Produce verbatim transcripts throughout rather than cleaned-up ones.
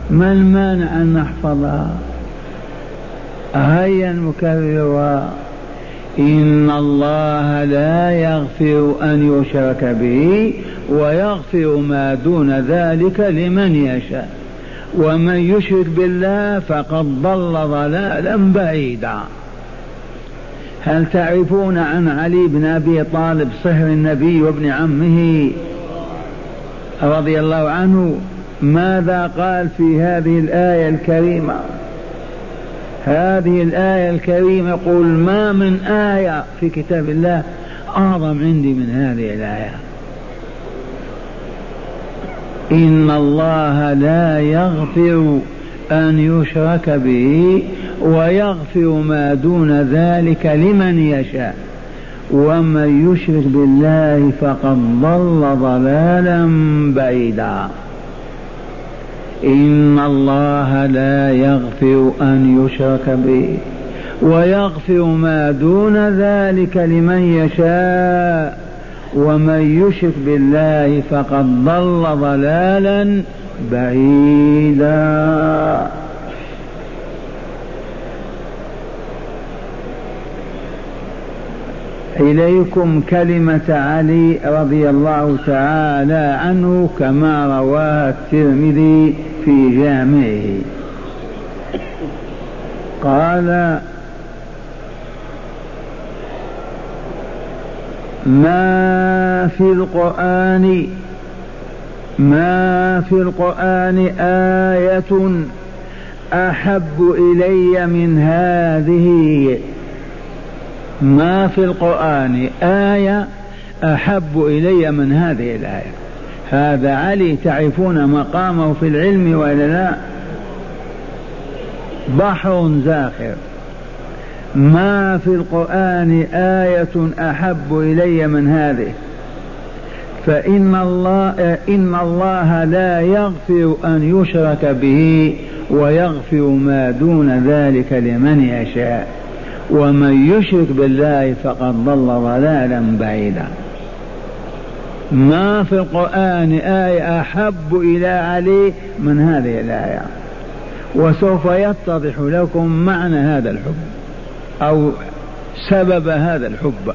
ما المانع أن نحفظها؟ هيا نكررها. إن الله لا يغفر أن يشرك به ويغفر ما دون ذلك لمن يشاء ومن يشرك بالله فقد ضل ضلالا بعيدا. هل تعرفون عن علي بن أبي طالب صهر النبي وابن عمه رضي الله عنه ماذا قال في هذه الآية الكريمة؟ هذه الآية الكريمة يقول ما من آية في كتاب الله أعظم عندي من هذه الآية. إن الله لا يغفر أن يشرك به ويغفر ما دون ذلك لمن يشاء ومن يشرك بالله فقد ضل ضلالا بعيدا. إن الله لا يغفر أن يشرك به ويغفر ما دون ذلك لمن يشاء ومن يشرك بالله فقد ضل ضلالا بعيدا. إليكم كلمة علي رضي الله تعالى عنه كما رواها الترمذي في جامعه. قال ما في القرآن ما في القرآن آية أحب إلي من هذه. ما في القرآن آية أحب إلي من هذه الآية. هذا علي تعرفون مقامه في العلم وإلا لا؟ بحر زاخر. ما في القرآن آية أحب إلي من هذه. فإن الله إن الله لا يغفر أن يشرك به ويغفر ما دون ذلك لمن يشاء ومن يشرك بالله فقد ضل ضلالا بعيدا. ما في القرآن آية أحب إلى علي من هذه الآية. وسوف يتضح لكم معنى هذا الحب أو سبب هذا الحب.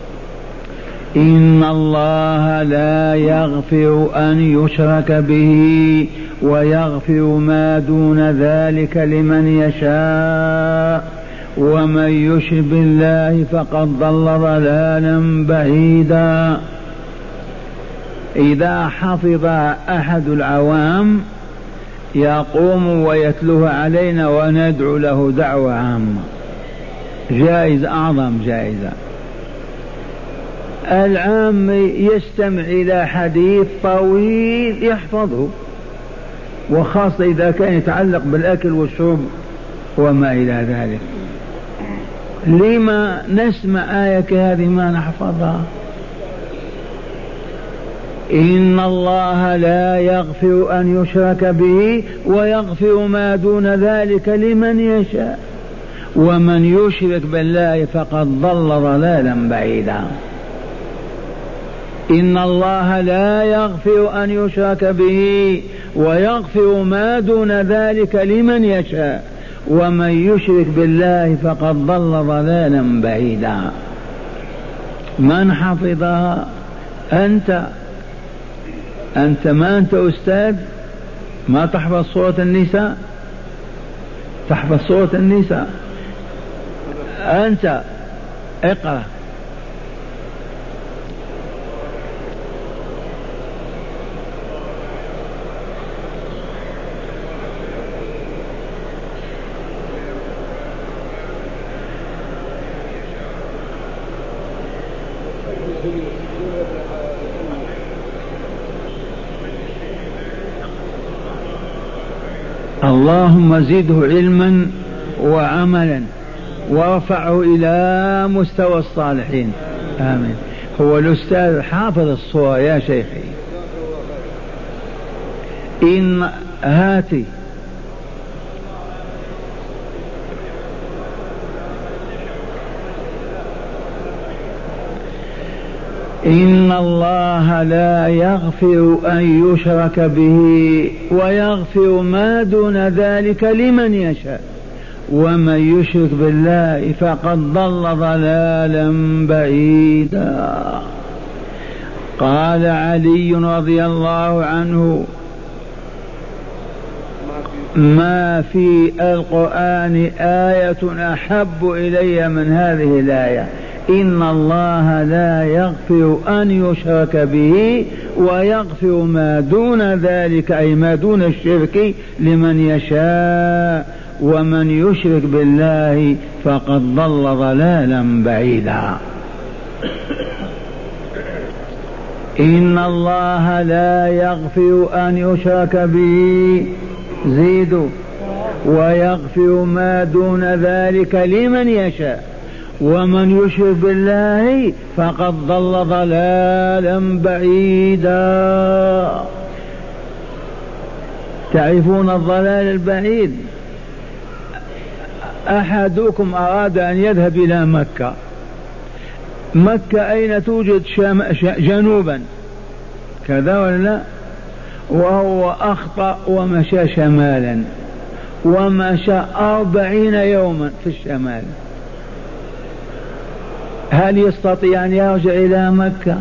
إن الله لا يغفر أن يشرك به ويغفر ما دون ذلك لمن يشاء ومن يشرك بالله فقد ضل ضلالا بعيدا. إذا حفظ أحد العوام يقوم ويتلوها علينا وندعو له دعوة عامة، جائزة أعظم جائزة. العام يستمع إلى حديث طويل يحفظه، وخاصة إذا كان يتعلق بالأكل والشرب وما إلى ذلك. لما نسمع آية كهذه ما نحفظها؟ إن الله لا يغفر أن يشرك به ويغفر ما دون ذلك لمن يشاء ومن يشرك بالله فقد ضل ضلالا بعيدا. إن الله لا يغفر أن يشرك به ويغفر ما دون ذلك لمن يشاء ومن يشرك بالله فقد ضل ضلالا بعيدا. من حفظها؟ أنت أنت ما أنت أستاذ ما تحفظ سورة النساء؟ تحفظ سورة النساء أنت اقرأ. اللهم زده علما وعملا وارفعه إلى مستوى الصالحين آمين. هو الأستاذ حافظ الصورة يا شيخي. إن هاتي إن إن الله لا يغفر أن يشرك به ويغفر ما دون ذلك لمن يشاء ومن يشرك بالله فقد ضل ضلالا بعيدا. قال علي رضي الله عنه ما في القرآن آية أحب إلي من هذه الآية إن الله لا يغفر أن يشرك به ويغفر ما دون ذلك أي ما دون الشرك لمن يشاء ومن يشرك بالله فقد ضل ضلالا بعيدا. إن الله لا يغفر أن يشرك به زيدوا ويغفر ما دون ذلك لمن يشاء ومن يشرك بالله فقد ضل ضلالا بعيدا. تعرفون الضلال البعيد؟ أحدكم أراد أن يذهب إلى مكة. مكة أين توجد؟ شام جنوبا كذا ولا لا؟ وهو أخطأ ومشى شمالا ومشى أربعين يوما في الشمال. هل يستطيع أن يرجع إلى مكة؟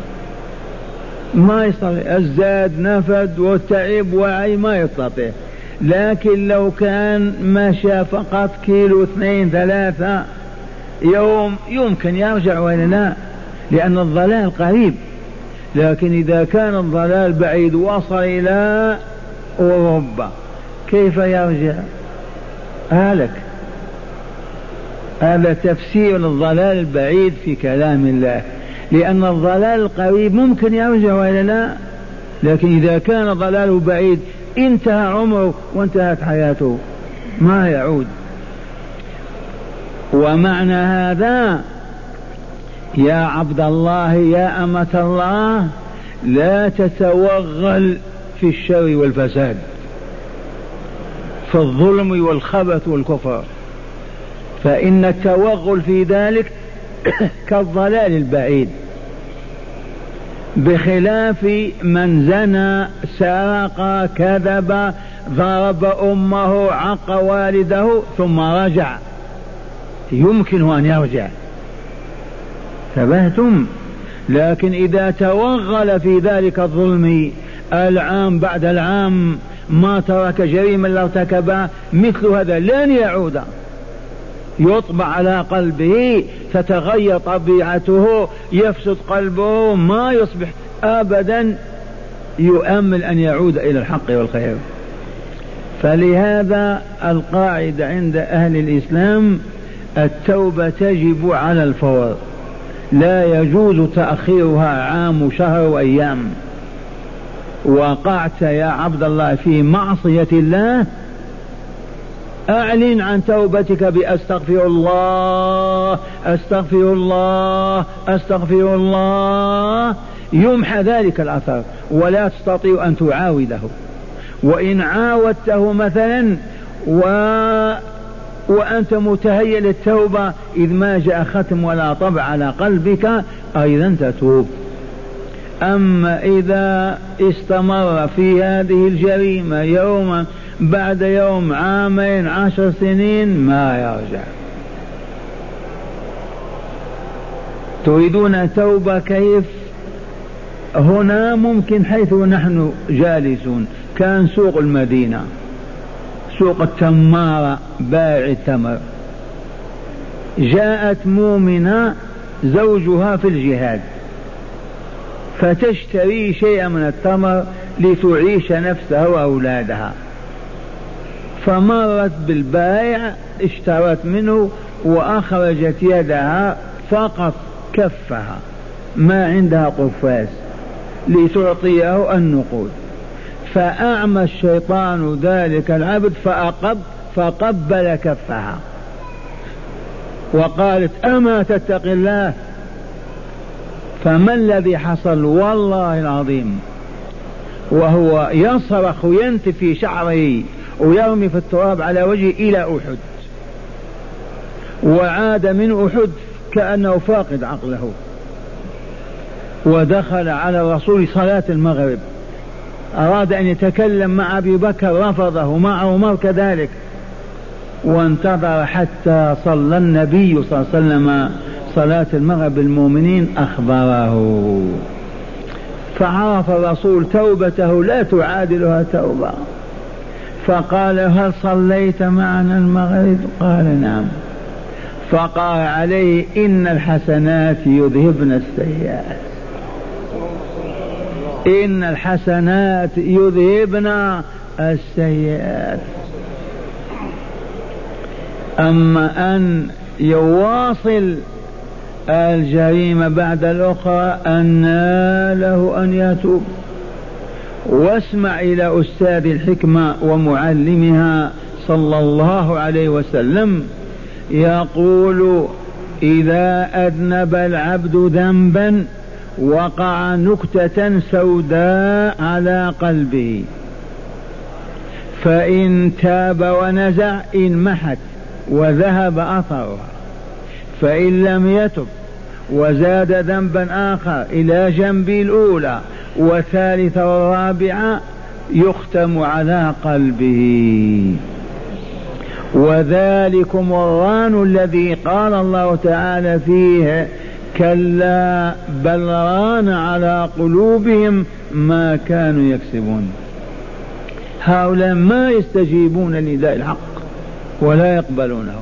ما يستطيع، الزاد نفد والتعب وعي ما يستطيع. لكن لو كان مشى فقط كيلو اثنين ثلاثة يوم يمكن يرجع ولا لا؟ لأن الضلال قريب. لكن إذا كان الضلال بعيد وصل إلى أوروبا كيف يرجع؟ هلك. هذا تفسير الضلال البعيد في كلام الله، لأن الضلال القريب ممكن يرجع ولا لا؟ لكن إذا كان ضلاله بعيد انتهى عمره وانتهت حياته ما يعود. ومعنى هذا يا عبد الله يا أمة الله لا تتوغل في الشر والفساد، في الظلم والخبث والكفر، فإن التوغل في ذلك كالضلال البعيد، بخلاف من زنى سرق كذب ضرب أمه عق والده ثم رجع يمكن أن يرجع. ثبتم؟ لكن إذا توغل في ذلك الظلم العام بعد العام ما ترك جريمة إلا ارتكبها مثل هذا لن يعود، يطبع على قلبه، تتغير طبيعته، يفسد قلبه، ما يصبح أبدا يؤمل أن يعود إلى الحق والخير. فلهذا القاعدة عند أهل الإسلام التوبة تجب على الفور، لا يجوز تأخيرها عام شهر وأيام. وقعت يا عبد الله في معصية الله أعلن عن توبتك بأستغفر الله أستغفر الله أستغفر الله، يمحى ذلك الأثر ولا تستطيع أن تعاوده. وإن عاودته مثلا و... وأنت متهيأ للتوبة إذ ما جاء ختم ولا طبع على قلبك أيضا تتوب. أما إذا استمر في هذه الجريمة يوما بعد يوم عامين عشر سنين ما يرجع. تريدون توبة كيف؟ هنا ممكن حيث نحن جالسون كان سوق المدينة، سوق التمارة بائع التمر، جاءت مؤمنة زوجها في الجهاد فتشتري شيئا من التمر لتعيش نفسها وأولادها، فمرت بالبائع اشترت منه وأخرجت يدها فقط كفها ما عندها قفاز لتعطيه النقود، فأعمى الشيطان ذلك العبد فأقب فقبل كفها وقالت أما تتقي الله؟ فما الذي حصل؟ والله العظيم وهو يصرخ وينتف في شعره ويرمي في التراب على وجهه إلى أحد، وعاد من أحد كأنه فاقد عقله. ودخل على الرسول صلاة المغرب، أراد أن يتكلم مع أبي بكر رفضه، ومع عمر كذلك، وانتظر حتى صلى النبي صلى الله عليه وسلم صلاة المغرب بالمؤمنين أخبره، فعرف الرسول توبته لا تعادلها توبة، فقال هل صليت معنا المغرب؟ قال نعم. فقال عليه إن الحسنات يذهبن السيئات، إن الحسنات يذهبن السيئات. أما أن يواصل الجريمة بعد الأخرى أن له أن يتوب. واسمع إلى أستاذ الحكمة ومعلمها صلى الله عليه وسلم يقول إذا أذنب العبد ذنبا وقع نكتة سوداء على قلبه، فإن تاب ونزع انمحت وذهب أثرها، فإن لم يتب وزاد ذنبا آخر إلى جنب الأولى وثالثة والرابعة يختم على قلبه. وذلكم الران الذي قال الله تعالى فيه كلا بل ران على قلوبهم ما كانوا يكسبون. هؤلاء ما يستجيبون لنداء الحق ولا يقبلونه.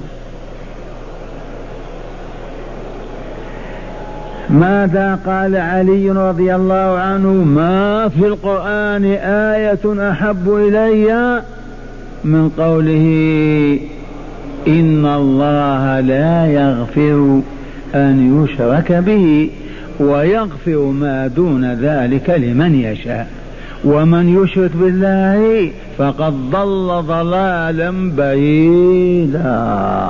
ماذا قال علي رضي الله عنه؟ ما في القرآن آية أحب إلي من قوله إن الله لا يغفر أن يشرك به ويغفر ما دون ذلك لمن يشاء ومن يشرك بالله فقد ضل ضلالا بعيدا.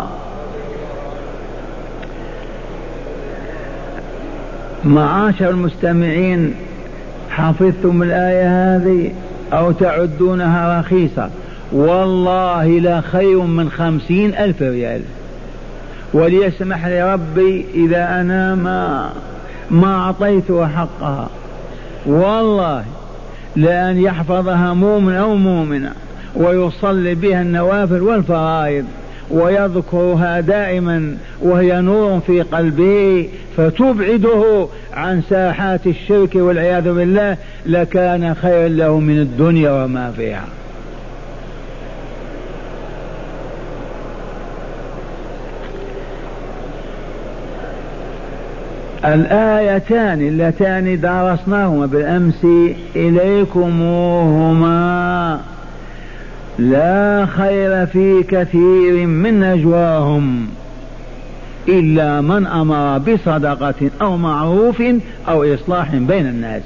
معاشر المستمعين، حفظتم الآية هذه أو تعدونها رخيصة؟ والله لا خير من خمسين ألف ريال. وليسمح لي ربي إذا أنا ما, ما أعطيتها حقها، والله لأن يحفظها مؤمن أو مؤمنة ويصلي بها النوافل والفرائض ويذكرها دائما وهي نور في قلبه فتبعده عن ساحات الشرك والعياذ بالله لكان خيرا له من الدنيا وما فيها. الآيتان اللتان درسناهما بالأمس إليكموهما لا خير في كثير من نجواهم إلا من أمر بصدقة أو معروف أو إصلاح بين الناس.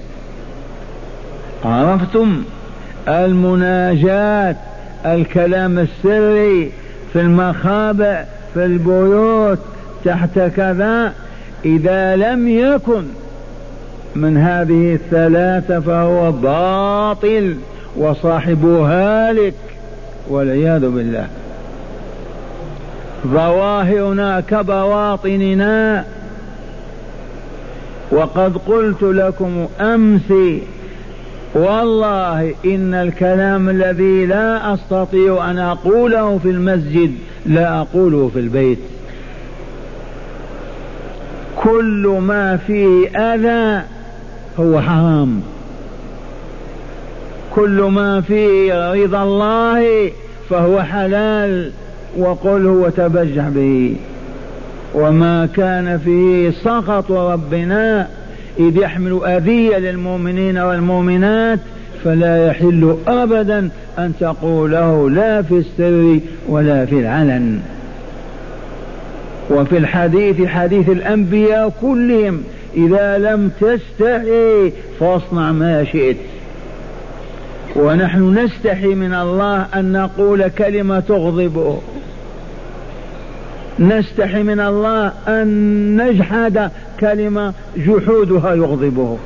عرفتم؟ المناجات، الكلام السري في المخابئ في البيوت تحت كذا، إذا لم يكن من هذه الثلاثة فهو باطل وصاحبه هالك والعياذ بالله. ظواهرنا كبواطننا. وقد قلت لكم أمس والله إن الكلام الذي لا أستطيع أن أقوله في المسجد لا أقوله في البيت. كل ما فيه أذى هو حرام، كل ما فيه رضا الله فهو حلال، وقل هو تبجح به. وما كان فيه سخط ربنا إذ يحمل أذية للمؤمنين والمؤمنات فلا يحل أبدا أن تقوله لا في السر ولا في العلن. وفي الحديث حديث الأنبياء كلهم إذا لم تستحي فاصنع ما شئت. ونحن نستحي من الله أن نقول كلمة تغضبه، نستحي من الله أن نجحد كلمة جحودها يغضبه.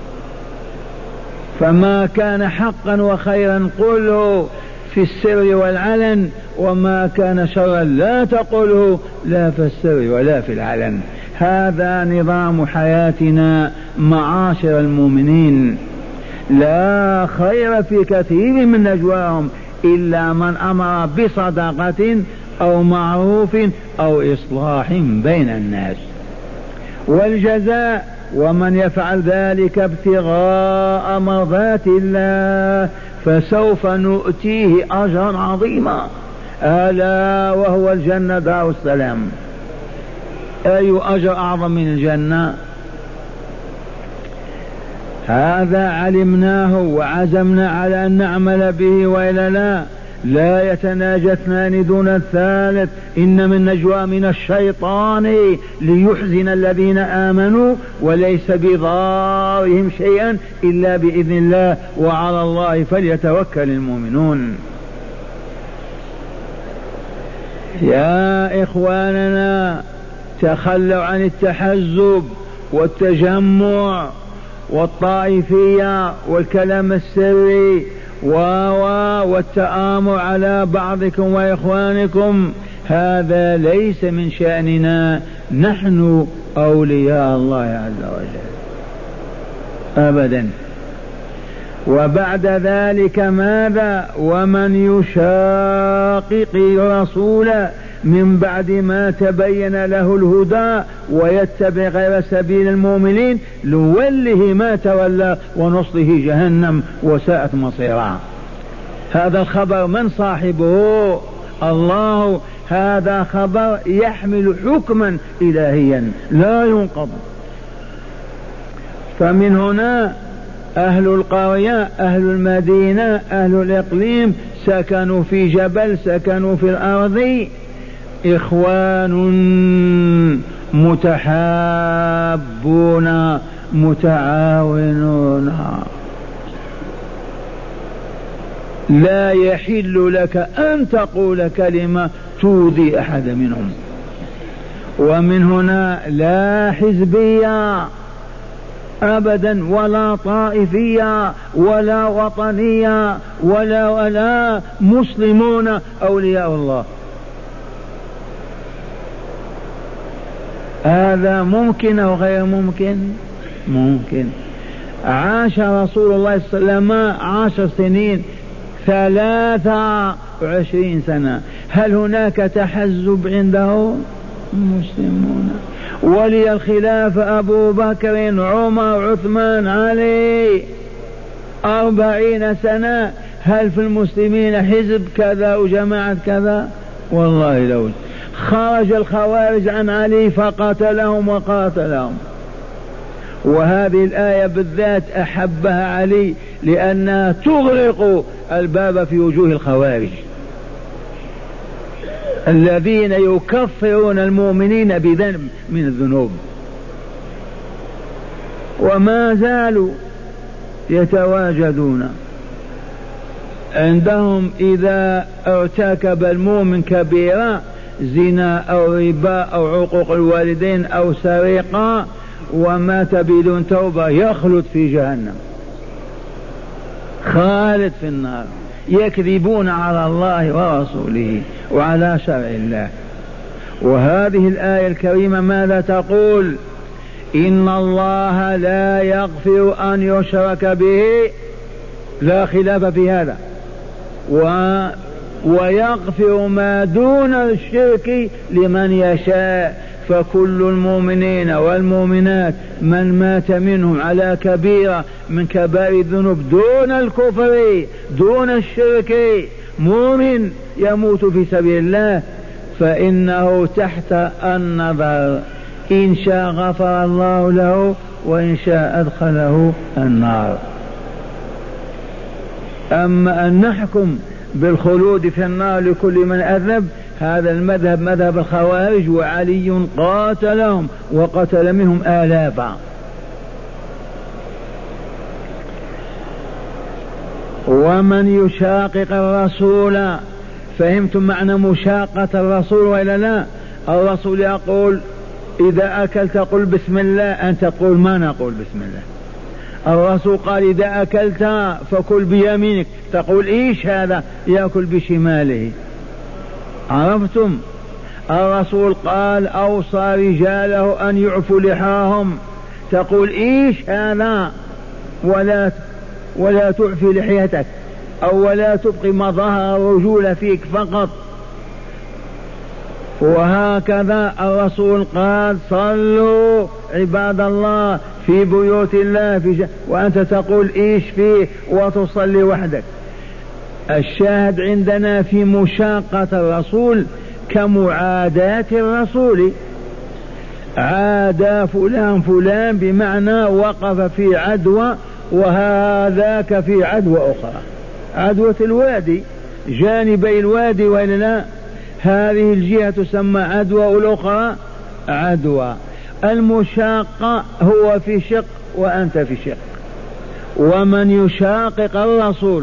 فما كان حقا وخيرا قله في السر والعلن، وما كان شرا لا تقله لا في السر ولا في العلن. هذا نظام حياتنا معاشر المؤمنين. لا خير في كثير من نجواهم إلا من أمر بصدقة أو معروف أو إصلاح بين الناس. والجزاء ومن يفعل ذلك ابتغاء مرضات الله فسوف نؤتيه أجرا عظيما، ألا وهو الجنة دار السلام. أي أجر أعظم من الجنة؟ هذا علمناه وعزمنا على أن نعمل به، وإلا لا لا يتناجى اثنان دون الثالث، إن من نجوى من الشيطان ليحزن الذين آمنوا وليس بضارهم شيئا إلا بإذن الله وعلى الله فليتوكل المؤمنون. يا إخواننا تخلوا عن التحزب والتجمع والطائفية والكلام السري والتآمر على بعضكم وإخوانكم، هذا ليس من شأننا، نحن أولياء الله عز وجل أبدا. وبعد ذلك ماذا؟ ومن يشاقق الرسول من بعد ما تبين له الهدى ويتبع غير سبيل المؤمنين نوله ما تولى ونصله جهنم وساءت مصيرا. هذا الخبر من صاحبه؟ الله. هذا خبر يحمل حكما إلهيا لا ينقض. فمن هنا أهل القرية أهل المدينة أهل الإقليم سكنوا في جبل سكنوا في الأرض إخوان متحابون متعاونون. لا يحل لك أن تقول كلمة تؤذي أحد منهم. ومن هنا لا حزبية أبدا ولا طائفية ولا وطنية ولا ولا مسلمون أولياء الله. هذا ممكن أو غير ممكن؟ ممكن. عاش رسول الله صلى الله عليه وسلم عشر سنين ثلاثة وعشرين سنة، هل هناك تحزب عنده؟ مسلمون. ولي الخلافة أبو بكر عمر عثمان علي أربعين سنة، هل في المسلمين حزب كذا وجماعة كذا؟ والله لو خرج الخوارج عن علي فقاتلهم وقاتلهم. وهذه الآية بالذات أحبها علي لأنها تغلق الباب في وجوه الخوارج الذين يكفرون المؤمنين بذنب من الذنوب، وما زالوا يتواجدون. عندهم إذا ارتكب المؤمن كبيرة زنا أو ربا أو عقوق الوالدين أو سرقة ومات بدون توبة يخلد في جهنم خالد في النار. يكذبون على الله ورسوله وعلى شرع الله. وهذه الآية الكريمة ماذا تقول؟ إن الله لا يغفر أن يشرك به، لا خلاف في هذا، و ويغفر ما دون الشرك لمن يشاء. فكل المؤمنين والمؤمنات من مات منهم على كبيرة من كبائر الذنوب دون الكفر دون الشرك مؤمن يموت في سبيل الله فإنه تحت النظر، إن شاء غفر الله له وإن شاء أدخله النار. أما أن نحكم بالخلود في النار لكل من أذنب، هذا المذهب مذهب الخوارج، وعلي قاتلهم وقتل منهم آلافا. ومن يشاقق الرسول، فهمتم معنى مشاقة الرسول وإلا لا؟ الرسول يقول إذا أكلت قل بسم الله، أنت تقول ما نقول بسم الله. الرسول قال إذا أكلت فكل بيمينك، تقول إيش هذا؟ يأكل بشماله. عرفتم؟ الرسول قال أوصى رجاله أن يعفوا لحاهم، تقول إيش هذا ولا ولا تعفي لحيتك أو ولا تبقي مظاهر الرجولة فيك فقط. وهكذا الرسول قال صلوا عباد الله في بيوت الله في وأنت تقول إيش فيه وتصلي وحدك. الشاهد عندنا في مشاقة الرسول كمعاداة الرسول، عادى فلان فلان بمعنى وقف في عدوى وهذاك في عدوى أخرى، عدوى الوادي جانبي الوادي وإلا لا، هذه الجهة تسمى عدوى والأخرى عدوى. المشاقة هو في شق وأنت في شق. ومن يشاقق الرسول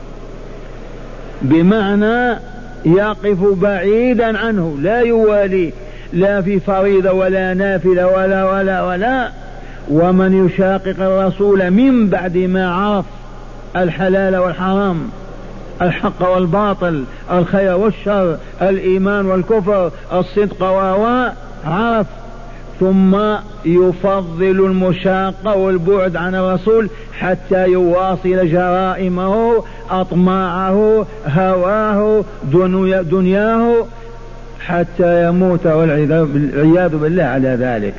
بمعنى يقف بعيدا عنه لا يوالي لا في فريضة ولا نافلة ولا ولا ولا ومن يشاقق الرسول من بعد ما عرف الحلال والحرام، الحق والباطل، الخير والشر، الإيمان والكفر، الصدق وواء، عرف، ثم يفضل المشاقة والبعد عن الرسول حتى يواصل جرائمه، أطماعه، هواه، دنياه، حتى يموت والعياذ بالله على ذلك.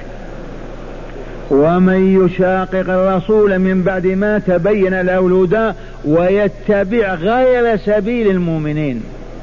ومن يشاقق الرسول من بعد ما تبين له الهدى ويتبع غير سبيل المؤمنين.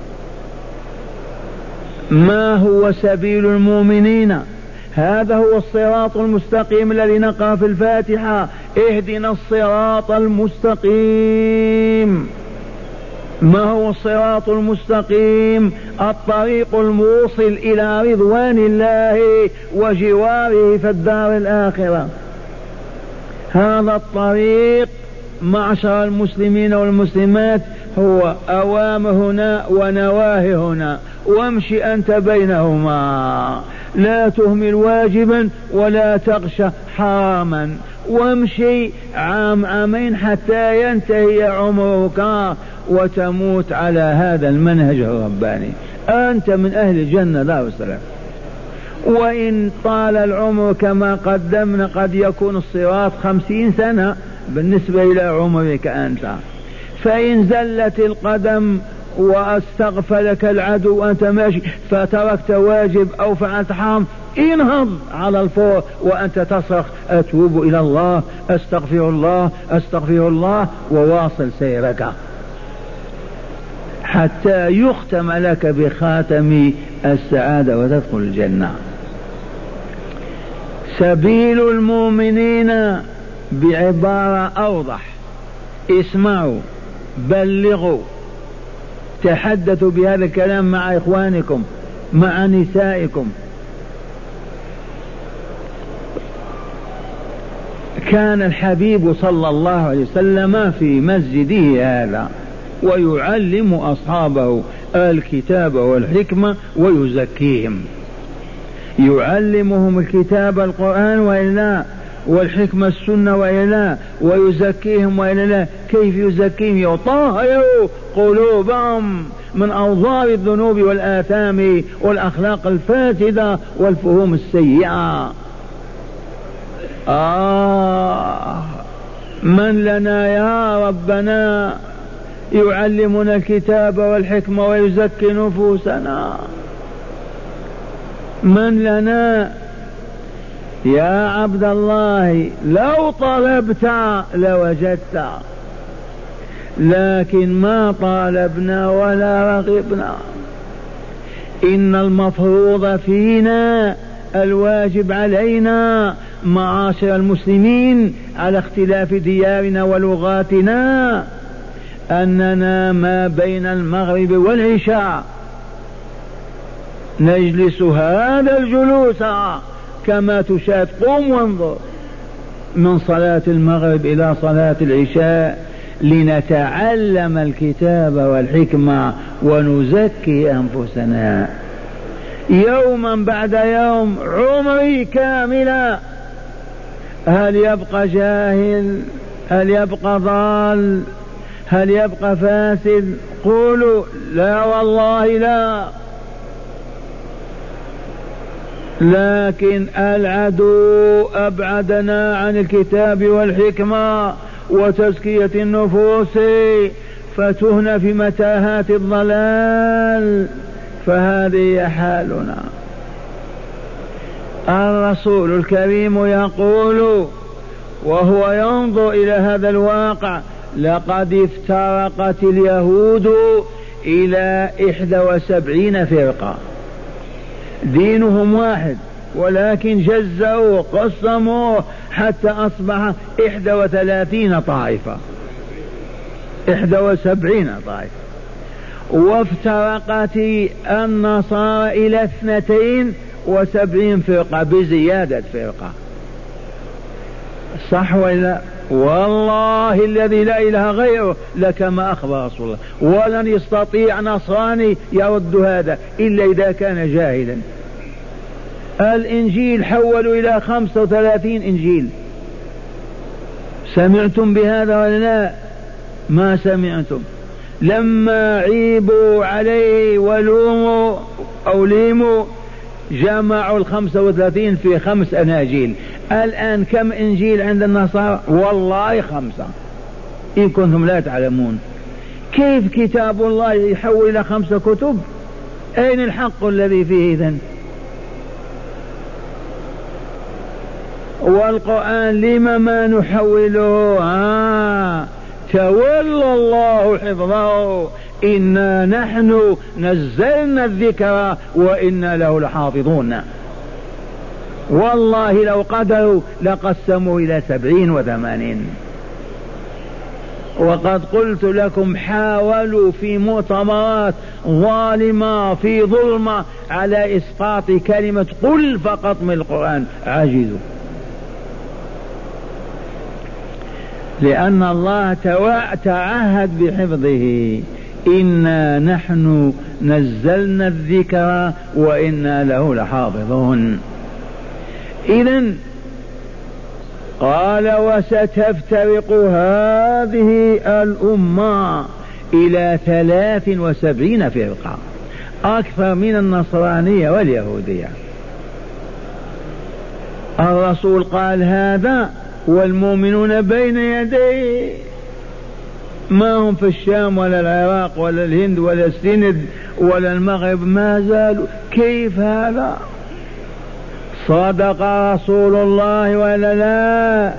ما هو سبيل المؤمنين؟ هذا هو الصراط المستقيم الذي نقرأ في الفاتحة اهدنا الصراط المستقيم. ما هو الصراط المستقيم؟ الطريق الموصل إلى رضوان الله وجواره في الدار الآخرة. هذا الطريق معشر المسلمين والمسلمات هو أوامر هنا ونواهي هنا، وامشي أنت بينهما، لا تهمل واجبا ولا تغشى حراما، وامشي عام عامين حتى ينتهي عمرك وتموت على هذا المنهج الرباني، أنت من أهل الجنة لا والسلام. وإن طال العمر كما قدمنا قد يكون الصراط خمسين سنة بالنسبة إلى عمرك أنت، فإن زلت القدم واستغفلك العدو وأنت ماشي فتركت واجب أو فعلت حرام، انهض على الفور وأنت تصرخ أتوب إلى الله، أستغفر الله أستغفر الله، وواصل سيرك حتى يختم لك بخاتم السعادة وتدخل الجنة. سبيل المؤمنين بعبارة أوضح، اسمعوا بلغوا، تحدثوا بهذا الكلام مع إخوانكم مع نسائكم. كان الحبيب صلى الله عليه وسلم في مسجده هذا ويعلم أصحابه الكتاب والحكمة ويزكيهم، يعلمهم الكتاب القرآن وإلا والحكمة السنة وإلا، ويزكيهم وإلا. كيف يزكيهم؟ يطهر قلوبهم من أوضار الذنوب والآثام والأخلاق الفاسدة والفهوم السيئة. آه من لنا يا ربنا يعلمنا الكتاب والحكمة ويزكي نفوسنا؟ من لنا يا عبد الله؟ لو طلبت لوجدت، لكن ما طالبنا ولا رغبنا. إن المفروض فينا الواجب علينا معاشر المسلمين على اختلاف ديارنا ولغاتنا أننا ما بين المغرب والعشاء نجلس هذا الجلوس كما تشاهد، قم وانظر من صلاة المغرب إلى صلاة العشاء لنتعلم الكتاب والحكمة ونزكي أنفسنا يوما بعد يوم عمري كاملا. هل يبقى جاهل؟ هل يبقى ضال؟ هل يبقى فاسد؟ قولوا لا والله لا. لكن العدو أبعدنا عن الكتاب والحكمة وتزكية النفوس، فتهنا في متاهات الضلال، فهذه حالنا. الرسول الكريم يقول وهو ينظر إلى هذا الواقع: لقد افترقت اليهود إلى إحدى وسبعين فرقة، دينهم واحد ولكن جزوا قسموا حتى أصبح إحدى وثلاثين طائفة، إحدى وسبعين طائفة. وافترقت النصارى إلى اثنتين وسبعين فرقة بزيادة فرقة، صح ولا؟ والله الذي لا إله غيره لكما أخبر رسول الله، ولن يستطيع نصراني يرد هذا إلا إذا كان جاهلا. الإنجيل حولوا إلى خمسة وثلاثين إنجيل، سمعتم بهذا ولا لا؟ ما سمعتم. لما عيبوا عليه ولوموا أو ليموا جمعوا الخمسة وثلاثين في خمس أناجيل. الآن كم إنجيل عند النصارى؟ والله خمسة، إن كنتم لا تعلمون. كيف كتاب الله يحول إلى خمسة كتب؟ أين الحق الذي فيه إذن؟ والقرآن لما ما نحوله؟ آه تولى الله حفظه، إنا نحن نزلنا الذكر وإنا له لحافظون. والله لو قدروا لقسموا إلى سبعين وثمانين. وقد قلت لكم حاولوا في مؤتمرات ظالمة في ظلمة على إسقاط كلمة قل فقط من القرآن، عجزوا، لأن الله تعهد بحفظه: إنا نحن نزلنا الذكر وإنا له لحافظون. إذن قال: وستفترق هذه الأمة إلى ثلاث وسبعين فرقة، أكثر من النصرانية واليهودية. الرسول قال هذا والمؤمنون بين يديه، ما هم في الشام ولا العراق ولا الهند ولا السند ولا المغرب، ما زالوا. كيف هذا؟ صدق رسول الله ولا لا؟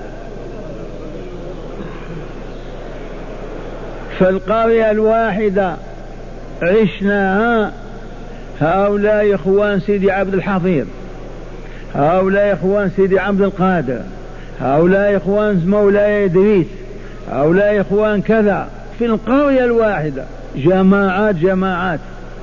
في القرية الواحدة عشناها، هؤلاء إخوان سيدي عبد الحفيظ، هؤلاء إخوان سيدي عبد القادر، هؤلاء إخوان مولاي إدريس، هؤلاء إخوان كذا، في القرية الواحدة جماعات جماعات.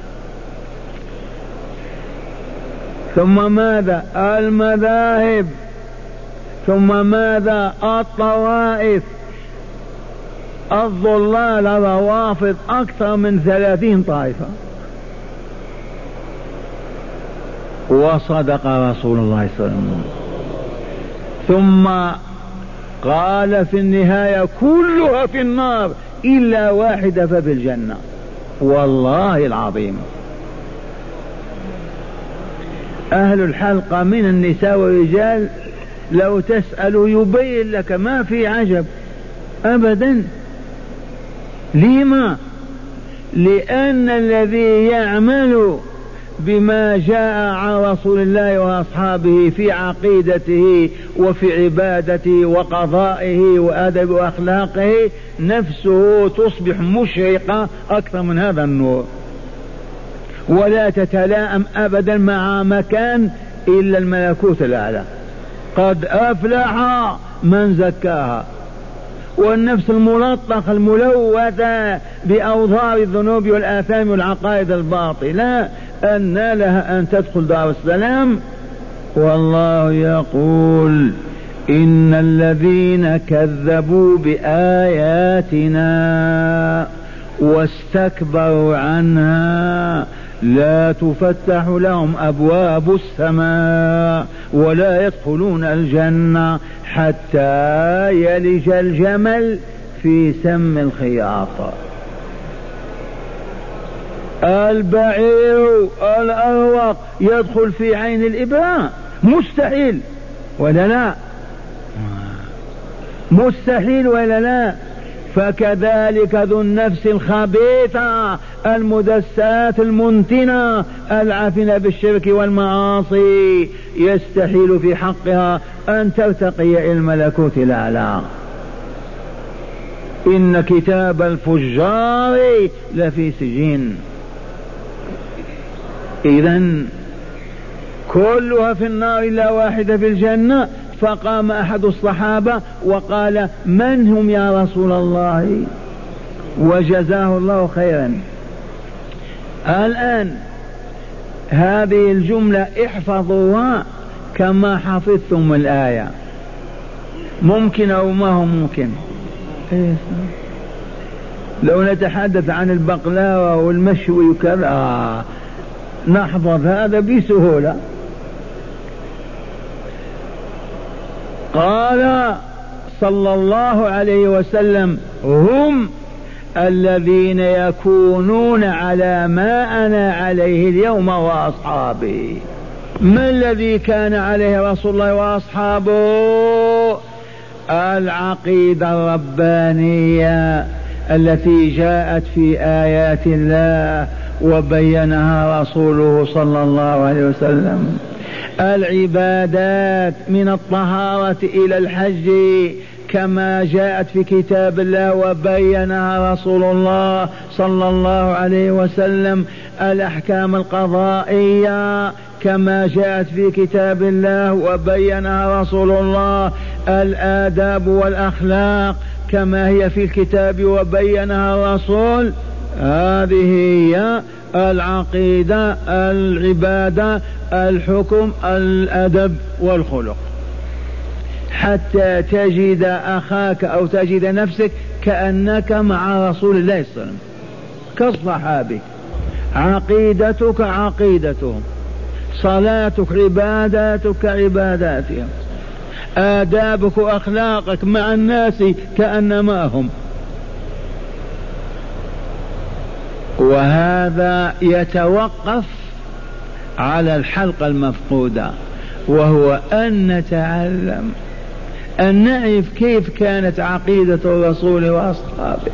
ثم ماذا؟ المذاهب. ثم ماذا؟ الطوائف، الضلال، الروافض، أكثر من ثلاثين طائفة. وصدق رسول الله صلى الله عليه وسلم. ثم قال في النهاية: كلها في النار إلا واحدة ففي الجنة. والله العظيم. أهل الحلقة من النساء والرجال لو تسأل يبين لك، ما في عجب أبدا. لما؟ لأن الذي يعمل بما جاء عن رسول الله وأصحابه في عقيدته وفي عبادته وقضائه وأدب وأخلاقه نفسه تصبح مشرقة أكثر من هذا النور، ولا تتلائم أبدا مع مكان إلا الملكوت الأعلى. قد أفلح من زكاها. والنفس الملطخة الملوثة بأوضار الذنوب والآثام والعقائد الباطلة أن لها أن تدخل دار السلام. والله يقول: إن الذين كذبوا بآياتنا واستكبروا عنها لا تفتح لهم أبواب السماء ولا يدخلون الجنة حتى يلج الجمل في سم الخياط. البعير الأروق يدخل في عين الإبرة؟ مستحيل ولا لا؟ مستحيل ولا لا؟ فكذلك ذو النفس الخبيثة المدسات المنتنة العافنة بالشرك والمعاصي يستحيل في حقها أن ترتقي إلى الملكوت الأعلى. إن كتاب الفجار لفي سجين. إذن كلها في النار إلا واحدة في الجنة. فقام أحد الصحابة وقال: من هم يا رسول الله؟ وجزاه الله خيرا. الآن هذه الجملة احفظوها كما حفظتم الآية. ممكن أو ما هو ممكن؟ لو نتحدث عن البقلاوة والمشوي وكذا نحفظ هذا بسهولة. قال صلى الله عليه وسلم: هم الذين يكونون على ما أنا عليه اليوم وأصحابي. ما الذي كان عليه رسول الله وأصحابه؟ العقيدة الربانية التي جاءت في آيات الله وبينها رسوله صلى الله عليه وسلم. العبادات من الطهارة إلى الحج كما جاءت في كتاب الله وبينها رسول الله صلى الله عليه وسلم. الأحكام القضائية كما جاءت في كتاب الله وبينها رسول الله. الآداب والأخلاق كما هي في الكتاب وبينها الرسول. هذه هي العقيدة، العبادة، الحكم، الأدب والخلق، حتى تجد أخاك أو تجد نفسك كأنك مع رسول الله صلى الله عليه وسلم كالصحابي. عقيدتك عقيدتهم، صلاتك عباداتك عباداتهم، آدابك وأخلاقك مع الناس كأنما هم. وهذا يتوقف على الحلقة المفقودة، وهو أن نتعلم أن نعرف كيف كانت عقيدة الرسول وأصحابه،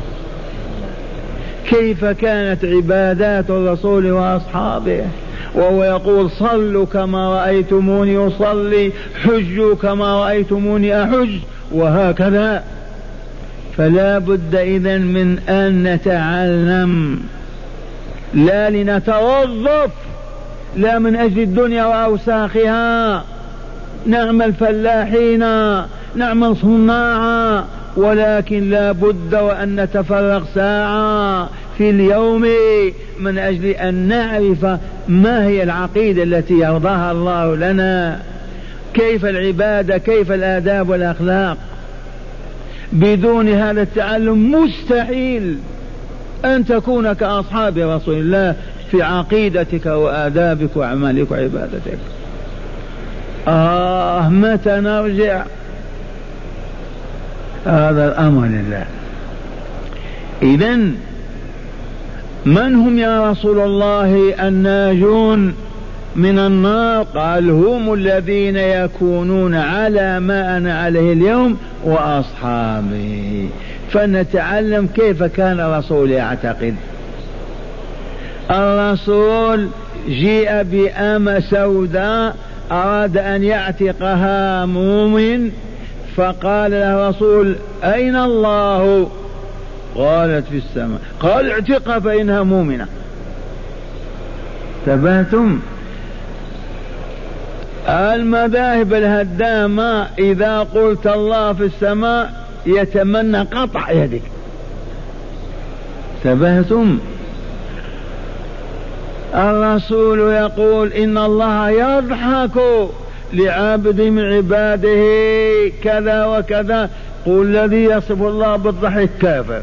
كيف كانت عبادات الرسول وأصحابه. وهو يقول: صلوا كما رأيتموني أصلي، حجوا كما رأيتموني أحج، وهكذا. فلا بد إذن من أن نتعلم، لا لنتوظف، لا من أجل الدنيا وأوساخها، نعمل فلاحين، نعمل صناعا، ولكن لا بد وأن نتفرغ ساعة في اليوم من أجل أن نعرف ما هي العقيدة التي يرضاها الله لنا، كيف العبادة، كيف الآداب والأخلاق. بدون هذا التعلم مستحيل أن تكون كأصحاب رسول الله في عقيدتك وآدابك وأعمالك وعبادتك. آه متى نرجع؟ هذا الأمر لله. إذن من هم يا رسول الله الناجون من النار؟ قال: هم الذين يكونون على ما أنا عليه اليوم وأصحابي. فنتعلم كيف كان الرسول يعتقد. الرسول جيء بأمة سوداء أراد أن يعتقها مؤمن، فقال له الرسول: أين الله؟ قالت: في السماء. قال: اعتقها فإنها مؤمنة. تبهتم؟ المذاهب الهدامة إذا قلت الله في السماء يتمنى قطع يدك. تبهتم؟ الرسول يقول: إن الله يضحك لعبد من عباده كذا وكذا. قل الذي يصف الله بالضحك كافر.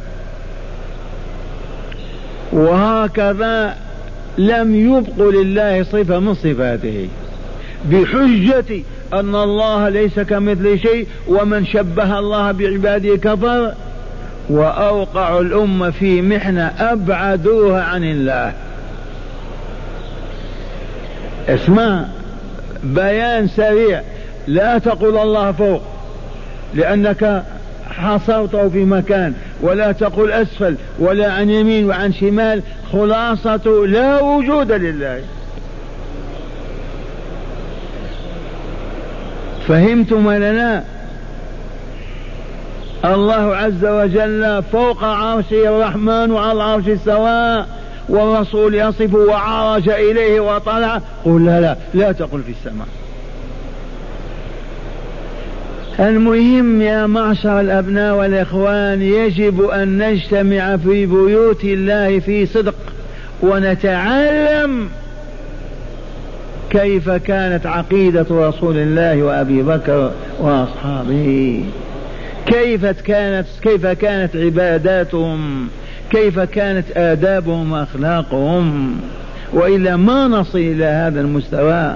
وهكذا لم يبق لله صفة من صفاته بحجة أن الله ليس كمثل شيء، ومن شبه الله بعباده كفر. وأوقعوا الأمة في محنة أبعدوها عن الله. اسمع بيان سريع، لا تقل الله فوق لأنك حصرته في مكان، ولا تقل أسفل ولا عن يمين وعن شمال، خلاصة لا وجود لله. فهمتم لنا؟ الله عز وجل فوق عرشه الرحمن وعلى العرش سواء، والرسول يصف وعرج إليه وطلع. قل لا لا لا تقل في السماء. المهم يا معشر الأبناء والإخوان، يجب أن نجتمع في بيوت الله في صدق ونتعلم كيف كانت عقيدة رسول الله وأبي بكر وأصحابه، كيف كانت كيف كانت عباداتهم، كيف كانت آدابهم وأخلاقهم، وإلا ما نصل إلى هذا المستوى.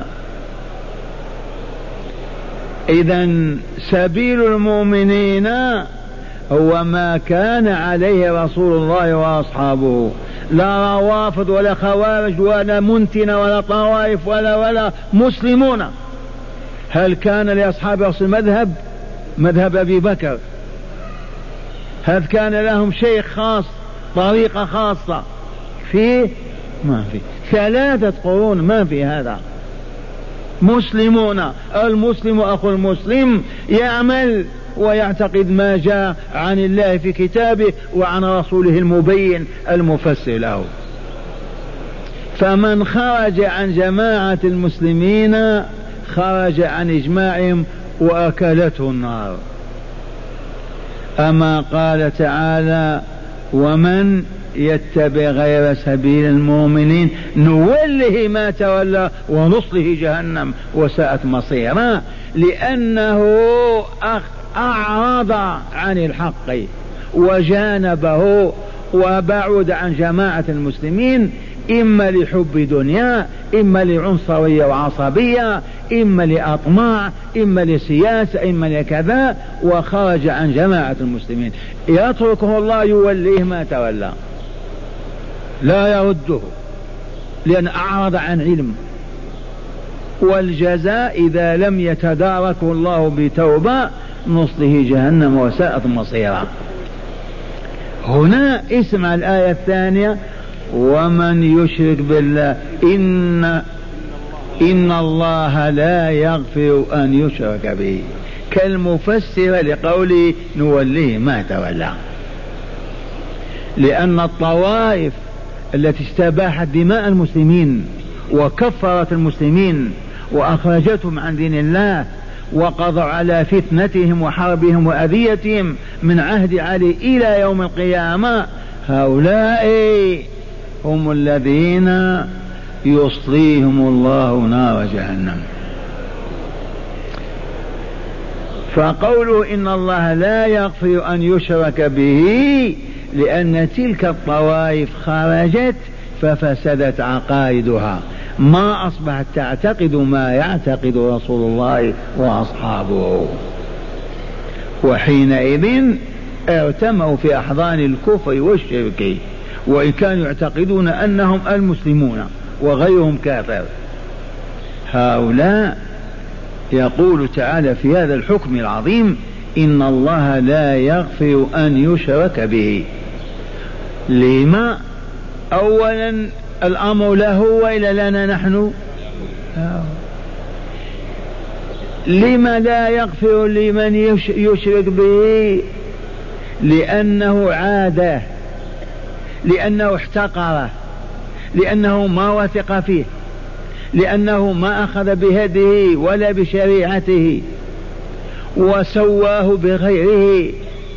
إذن سبيل المؤمنين هو ما كان عليه رسول الله وأصحابه، لا روافض ولا خوارج ولا منتنة ولا طوائف ولا ولا مسلمون. هل كان لأصحاب رسول مذهب مذهب أبي بكر؟ هل كان لهم شيخ خاص، طريقة خاصة؟ في ما في ثلاثة قرون ما في هذا. مسلمون، المسلم أخو المسلم يعمل ويعتقد ما جاء عن الله في كتابه وعن رسوله المبين المفسر له. فمن خرج عن جماعة المسلمين خرج عن إجماعهم وأكلته النار. أما قال تعالى: ومن يتبع غير سبيل المؤمنين نوله ما تولى ونصله جهنم وساءت مصيرا، لأنه أعرض عن الحق وجانبه وبعد عن جماعة المسلمين، إما لحب دنيا، إما لعنصرية وعصبية، إما لأطماع، إما لسياسة، إما لكذا، وخرج عن جماعة المسلمين. يتركه الله يوليه ما تولى، لا يرده، لأن أعرض عن علم. والجزاء إذا لم يتداركه الله بتوبة نصله جهنم وساءت مصيرا. هنا اسمع الآية الثانية: ومن يشرك بالله إن إن الله لا يغفر أن يشرك به، كالمفسر لقوله نوليه ما تولى. لأن الطوائف التي استباحت دماء المسلمين وكفرت المسلمين وأخرجتهم عن دين الله وقضوا على فتنتهم وحربهم وأذيتهم من عهد علي إلى يوم القيامة، هؤلاء هم الذين يصليهم الله نار جهنم. فقوله إن الله لا يغفر أن يشرك به لأن تلك الطوائف خرجت ففسدت عقائدها، ما أصبحت تعتقد ما يعتقد رسول الله وأصحابه، وحينئذ ارتموا في أحضان الكفر والشرك، وإن كانوا يعتقدون أنهم المسلمون وغيرهم كافر. هؤلاء يقول تعالى في هذا الحكم العظيم: إن الله لا يغفر أن يشرك به. لما؟ أولا الأمر له وإلا لنا نحن؟ لما لا يغفر لمن يشرك به؟ لأنه عاده، لأنه احتقره، لأنه ما وثق فيه، لأنه ما أخذ بهديه ولا بشريعته وسواه بغيره،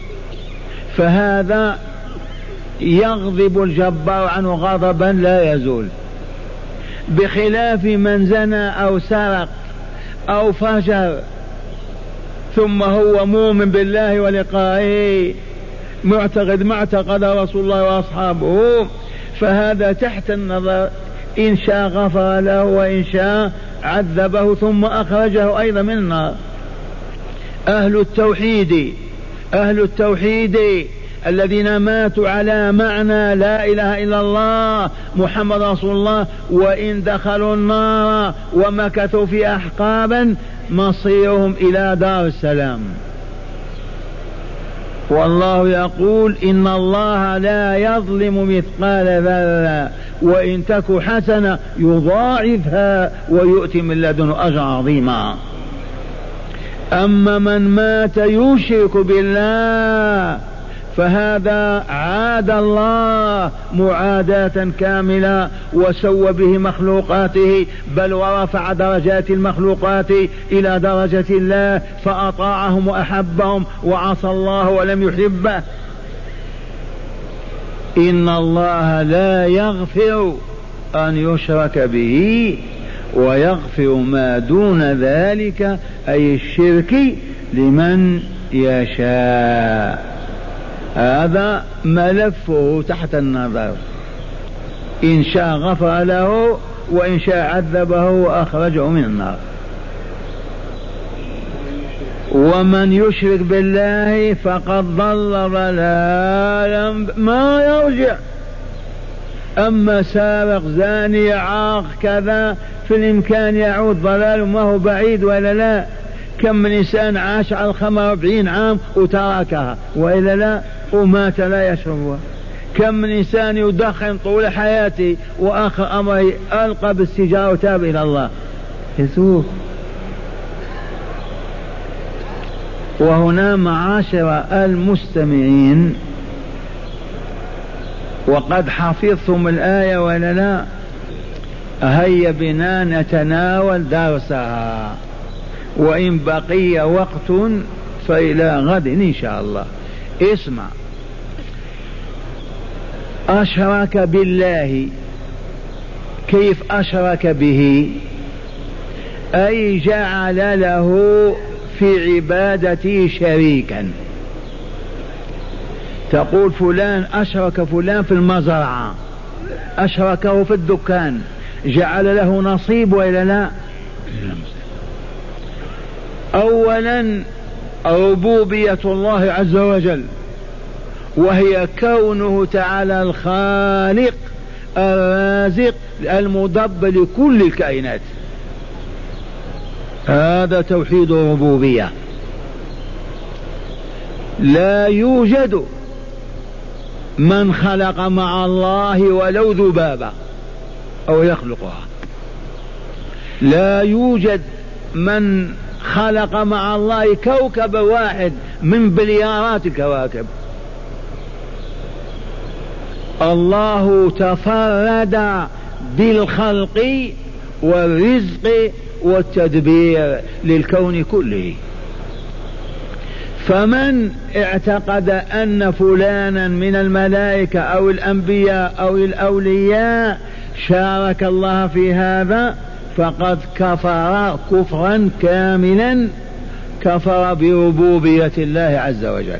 فهذا يغضب الجبار عنه غضبا لا يزول، بخلاف من زنى أو سرق أو فجر ثم هو مؤمن بالله ولقائه معتقد ما اعتقد رسول الله وأصحابه، فهذا تحت النظر، إن شاء غفر له وإن شاء عذبه ثم أخرجه أيضا من النار. أهل التوحيد أهل التوحيد الذين ماتوا على معنى لا إله إلا الله محمد رسول الله، وإن دخلوا النار ومكثوا في أحقابا مصيرهم إلى دار السلام. والله يقول إن الله لا يظلم مثقال ذرة وإن تك حسنة يضاعفها ويؤتي من لدنه أجرا عظيما. أما من مات يشرك بالله فهذا عاد الله معاداة كاملة وسوى به مخلوقاته، بل ورفع درجات المخلوقات إلى درجة الله، فأطاعهم وأحبهم وعصى الله ولم يحبه. إن الله لا يغفر أن يشرك به ويغفر ما دون ذلك أي الشرك لمن يشاء. هذا ملفه تحت النظر، إن شاء غفر له وإن شاء عذبه وأخرجه من النار. ومن يشرك بالله فقد ضل ضلالا ما يرجع. أما سارق زاني عاق كذا في الإمكان يعود ضلال ما هو بعيد ولا لا؟ كم من إنسان عاش على الخمر أربعين عام وتركها وإلا لا ومات لا يشربها. كم من إنسان يدخن طول حياته وآخر أمره ألقى بالسجارة وتاب إلى الله. يسوع. وهنا معاشر المستمعين وقد حفظتم الآية ولا لا؟ هيا بنا نتناول درسها، وإن بقي وقت فإلى غد إن شاء الله. اسمع، أشرك بالله. كيف أشرك به؟ أي جعل له في عبادته شريكا. تقول فلان أشرك فلان في المزرعة، أشركه في الدكان، جعل له نصيب وإلا لا؟ أولا ربوبية الله عز وجل، وهي كونه تعالى الخالق الرازق المدبر لكل الكائنات. هذا توحيد الربوبية. لا يوجد من خلق مع الله ولو ذبابة أو يخلقها. لا يوجد من خلق مع الله كوكب واحد من بليارات الكواكب. الله تفرد بالخلق والرزق والتدبير للكون كله. فمن اعتقد أن فلانا من الملائكة أو الأنبياء أو الأولياء شارك الله في هذا فقد كفر كفرا كاملا، كفر بربوبية الله عز وجل.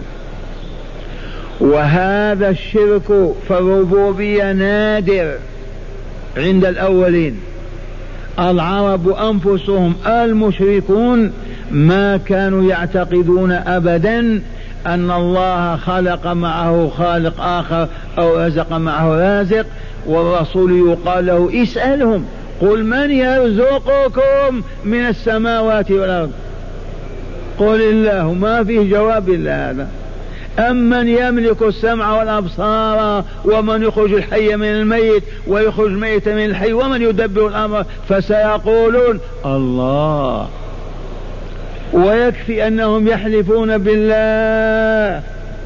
وهذا الشرك في الربوبية نادر عند الأولين. العرب أنفسهم المشركون ما كانوا يعتقدون أبدا أن الله خلق معه خالق آخر أو رزق معه رازق. والرسول يقال له اسألهم قل من يرزقكم من السماوات والأرض، قل الله، ما فيه جواب إلا هذا. أمن يملك السمع والأبصار ومن يخرج الحي من الميت ويخرج الميت من الحي ومن يدبر الأمر، فسيقولون الله. ويكفي أنهم يحلفون بالله،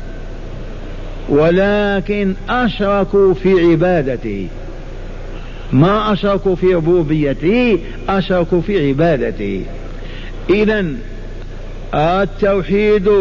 ولكن أشركوا في عبادته، ما أشركوا في ربوبيته، أشركوا في عبادته. إذن التوحيد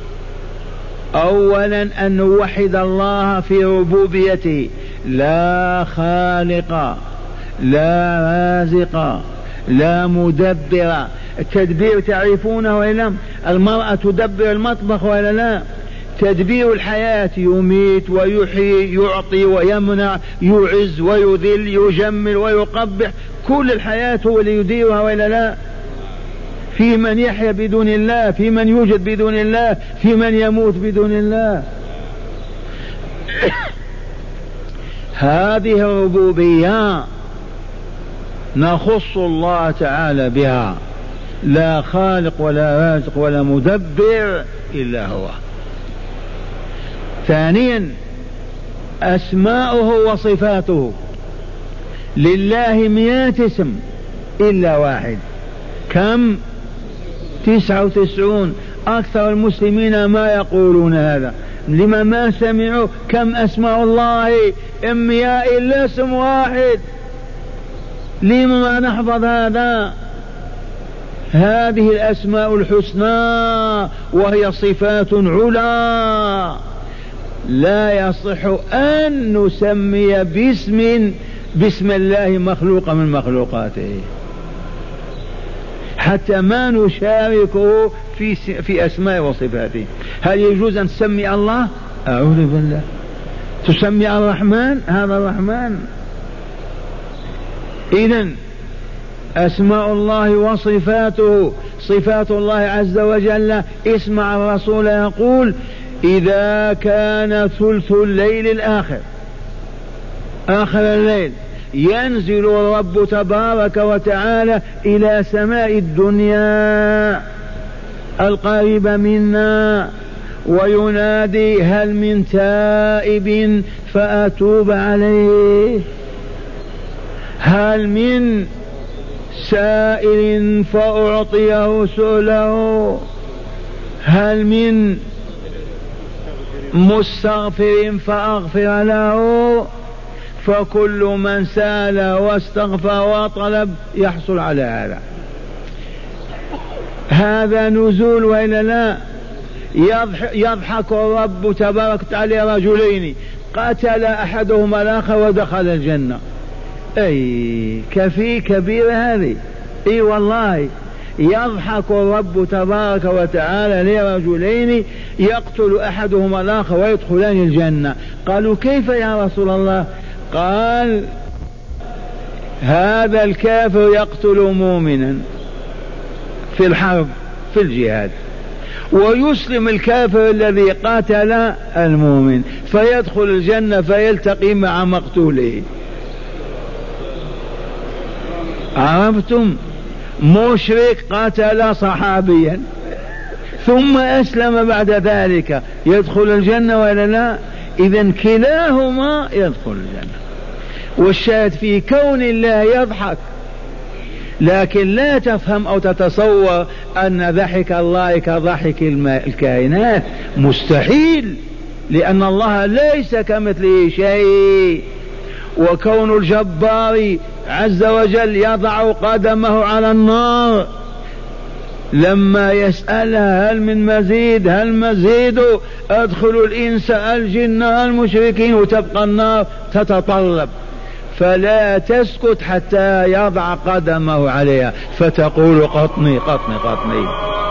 أولا أن نوحد الله في ربوبيته، لا خالق لا رازق لا مدبر. التدبير تعرفونه ولا؟ المرأة تدبر المطبخ ولا لا؟ تدبير الحياة، يميت ويحيي، يعطي ويمنع، يعز ويذل، يجمل ويقبح، كل الحياة هو اللي يديرها ولا لا؟ في من يحيا بدون الله، في من يوجد بدون الله، في من يموت بدون الله. هذه الربوبية نخص الله تعالى بها، لا خالق ولا رازق ولا مدبر إلا هو. ثانيا أسماؤه وصفاته، لله مئة اسم إلا واحد. كم؟ تسعة وتسعون. أكثر المسلمين ما يقولون هذا. لما ما سمعوا كم أسماء الله؟ إمياء إلا اسم واحد. لما ما نحفظ هذا؟ هذه الأسماء الحسنى وهي صفات علا، لا يصح أن نسمي باسم باسم الله مخلوق من مخلوقاته، حتى ما نشاركه في في أسماء وصفاته. هل يجوز أن تسمي الله؟ أعوذ بالله. تسمي الرحمن؟ هذا الرحمن. إذن أسماء الله وصفاته، صفات الله عز وجل. اسمع الرسول يقول: إذا كان ثلث الليل الآخر، آخر الليل، ينزل الرب تبارك وتعالى إلى سماء الدنيا القريبة منا وينادي: هل من تائب فأتوب عليه؟ هل من سائل فأعطيه سؤله؟ هل من مستغفر فأغفر له؟ فكل من سأل واستغفر وطلب يحصل على هذا. هذا نزول وإلا لا؟ يضحك الرب تبارك وتعالى رجلين قتل أحدهما الآخر ودخل الجنة. أي كفي كبير هذه. اي والله يضحك الرب تبارك وتعالى لرجلين يقتل احدهما الاخر ويدخلان الجنة. قالوا: كيف يا رسول الله؟ قال: هذا الكافر يقتل مؤمنا في الحرب في الجهاد، ويسلم الكافر الذي قاتل المؤمن فيدخل الجنة فيلتقي مع مقتوله. عرفتم؟ مشرك قتل صحابيا ثم أسلم بعد ذلك يدخل الجنة ولا لا؟ إذن كلاهما يدخل الجنة. والشاهد في كون الله يضحك، لكن لا تفهم أو تتصور أن ضحك الله كضحك الكائنات، مستحيل، لأن الله ليس كمثله شيء. وكون الجبار عز وجل يضع قدمه على النار لما يسألها: هل من مزيد؟ هل مزيد؟ ادخلوا الإنس الجن المشركين، وتبقى النار تتطلب، فلا تسكت حتى يضع قدمه عليها فتقول: قطني قطني قطني.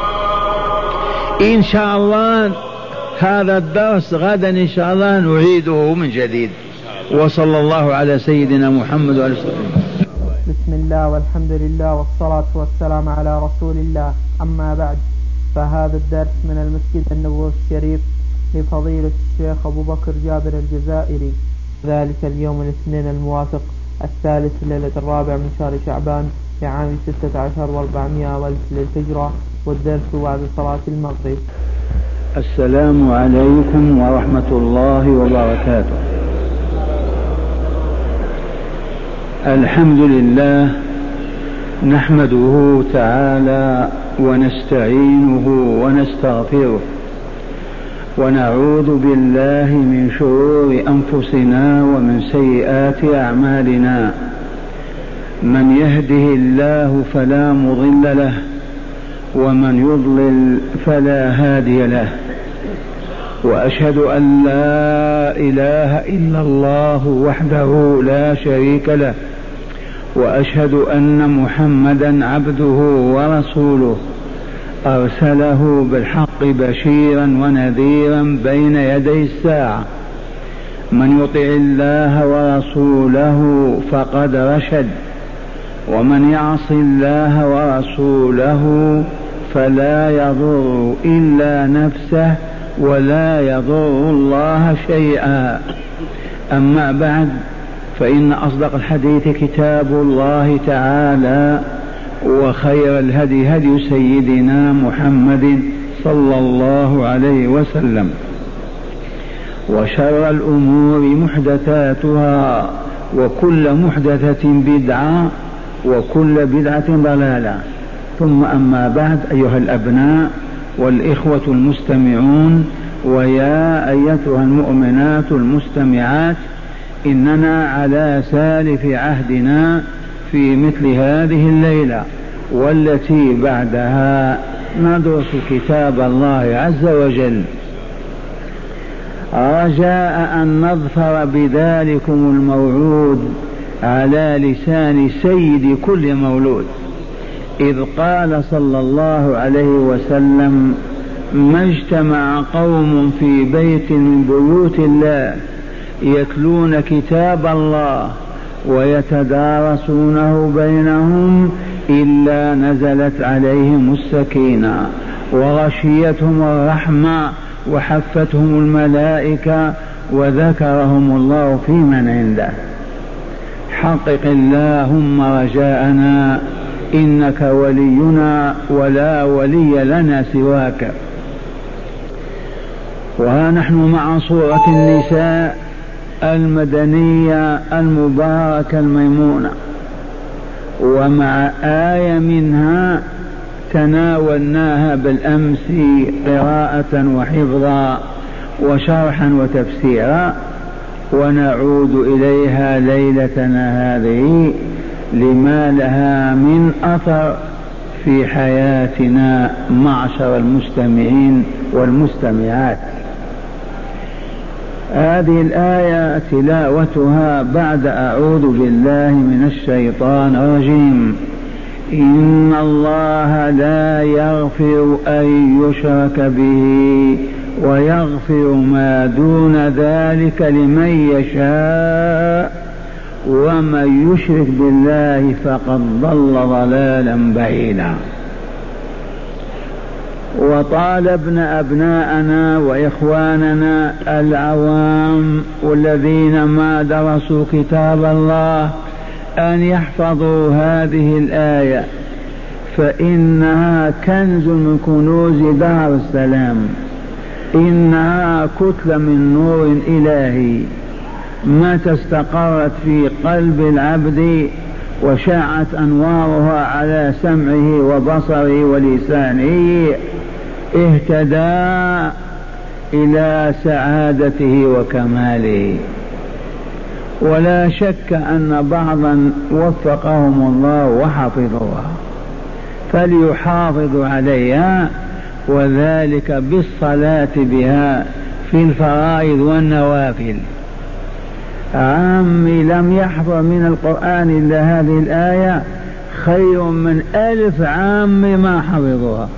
إن شاء الله هذا الدرس غدا إن شاء الله نعيده من جديد. وصلى الله على سيدنا محمد وعلى آله. بسم الله والحمد لله والصلاة والسلام على رسول الله. أما بعد، فهذا الدرس من المسجد النبوي الشريف لفضيلة الشيخ أبو بكر جابر الجزائري، ذلك اليوم الاثنين الموافق الثالث ليلة الرابع من شهر شعبان لعام ستة عشر وأربعمائة والف للهجرة، والدرس بعد صلاة المغرب. السلام عليكم ورحمة الله وبركاته. الحمد لله نحمده تعالى ونستعينه ونستغفره، ونعوذ بالله من شرور أنفسنا ومن سيئات أعمالنا. من يهده الله فلا مضل له، ومن يضلل فلا هادي له. وأشهد أن لا إله إلا الله وحده لا شريك له، وأشهد أن محمدا عبده ورسوله أرسله بالحق بشيرا ونذيرا بين يدي الساعة. من يطع الله ورسوله فقد رشد، ومن يعص الله ورسوله فلا يضر إلا نفسه ولا يضر الله شيئا. أما بعد، فإن أصدق الحديث كتاب الله تعالى، وخير الهدي هدي سيدنا محمد صلى الله عليه وسلم، وشر الأمور محدثاتها، وكل محدثة بدعة، وكل بدعة ضلالة. ثم أما بعد، أيها الأبناء والإخوة المستمعون، ويا أيتها المؤمنات المستمعات، إننا على سالف عهدنا في مثل هذه الليلة والتي بعدها ندرس كتاب الله عز وجل، رجاء أن نظفر بذلكم الموعود على لسان سيد كل مولود، إذ قال صلى الله عليه وسلم: ما اجتمع قوم في بيت من بيوت الله يتلون كتاب الله ويتدارسونه بينهم إلا نزلت عليهم السكينة وغشيتهم الرحمة وحفتهم الملائكة وذكرهم الله في من عنده. حقق اللهم رجاءنا، إنك ولينا ولا ولي لنا سواك. وها نحن مع سورة النساء المدنية المباركة الميمونة، ومع آية منها تناولناها بالأمس قراءة وحفظا وشرحا وتفسيرا، ونعود إليها ليلتنا هذه لما لها من أثر في حياتنا معشر المستمعين والمستمعات. هذه الآية تلاوتها بعد أعوذ بالله من الشيطان الرجيم: إن الله لا يغفر أن يشرك به ويغفر ما دون ذلك لمن يشاء ومن يشرك بالله فقد ضل ضلالا بعيدا. وطالبنا أبناءنا وإخواننا العوام والذين ما درسوا كتاب الله أن يحفظوا هذه الآية، فإنها كنز من كنوز دار السلام، إنها كتلة من نور إلهي متى استقرت في قلب العبد وشاعت أنوارها على سمعه وبصره ولسانه اهتدى إلى سعادته وكماله. ولا شك أن بعضا وفقهم الله وحفظوها، فليحافظوا عليها، وذلك بالصلاة بها في الفرائض والنوافل. عامي لم يحفظ من القرآن إلا هذه الآية خير من ألف عام ما حفظوها.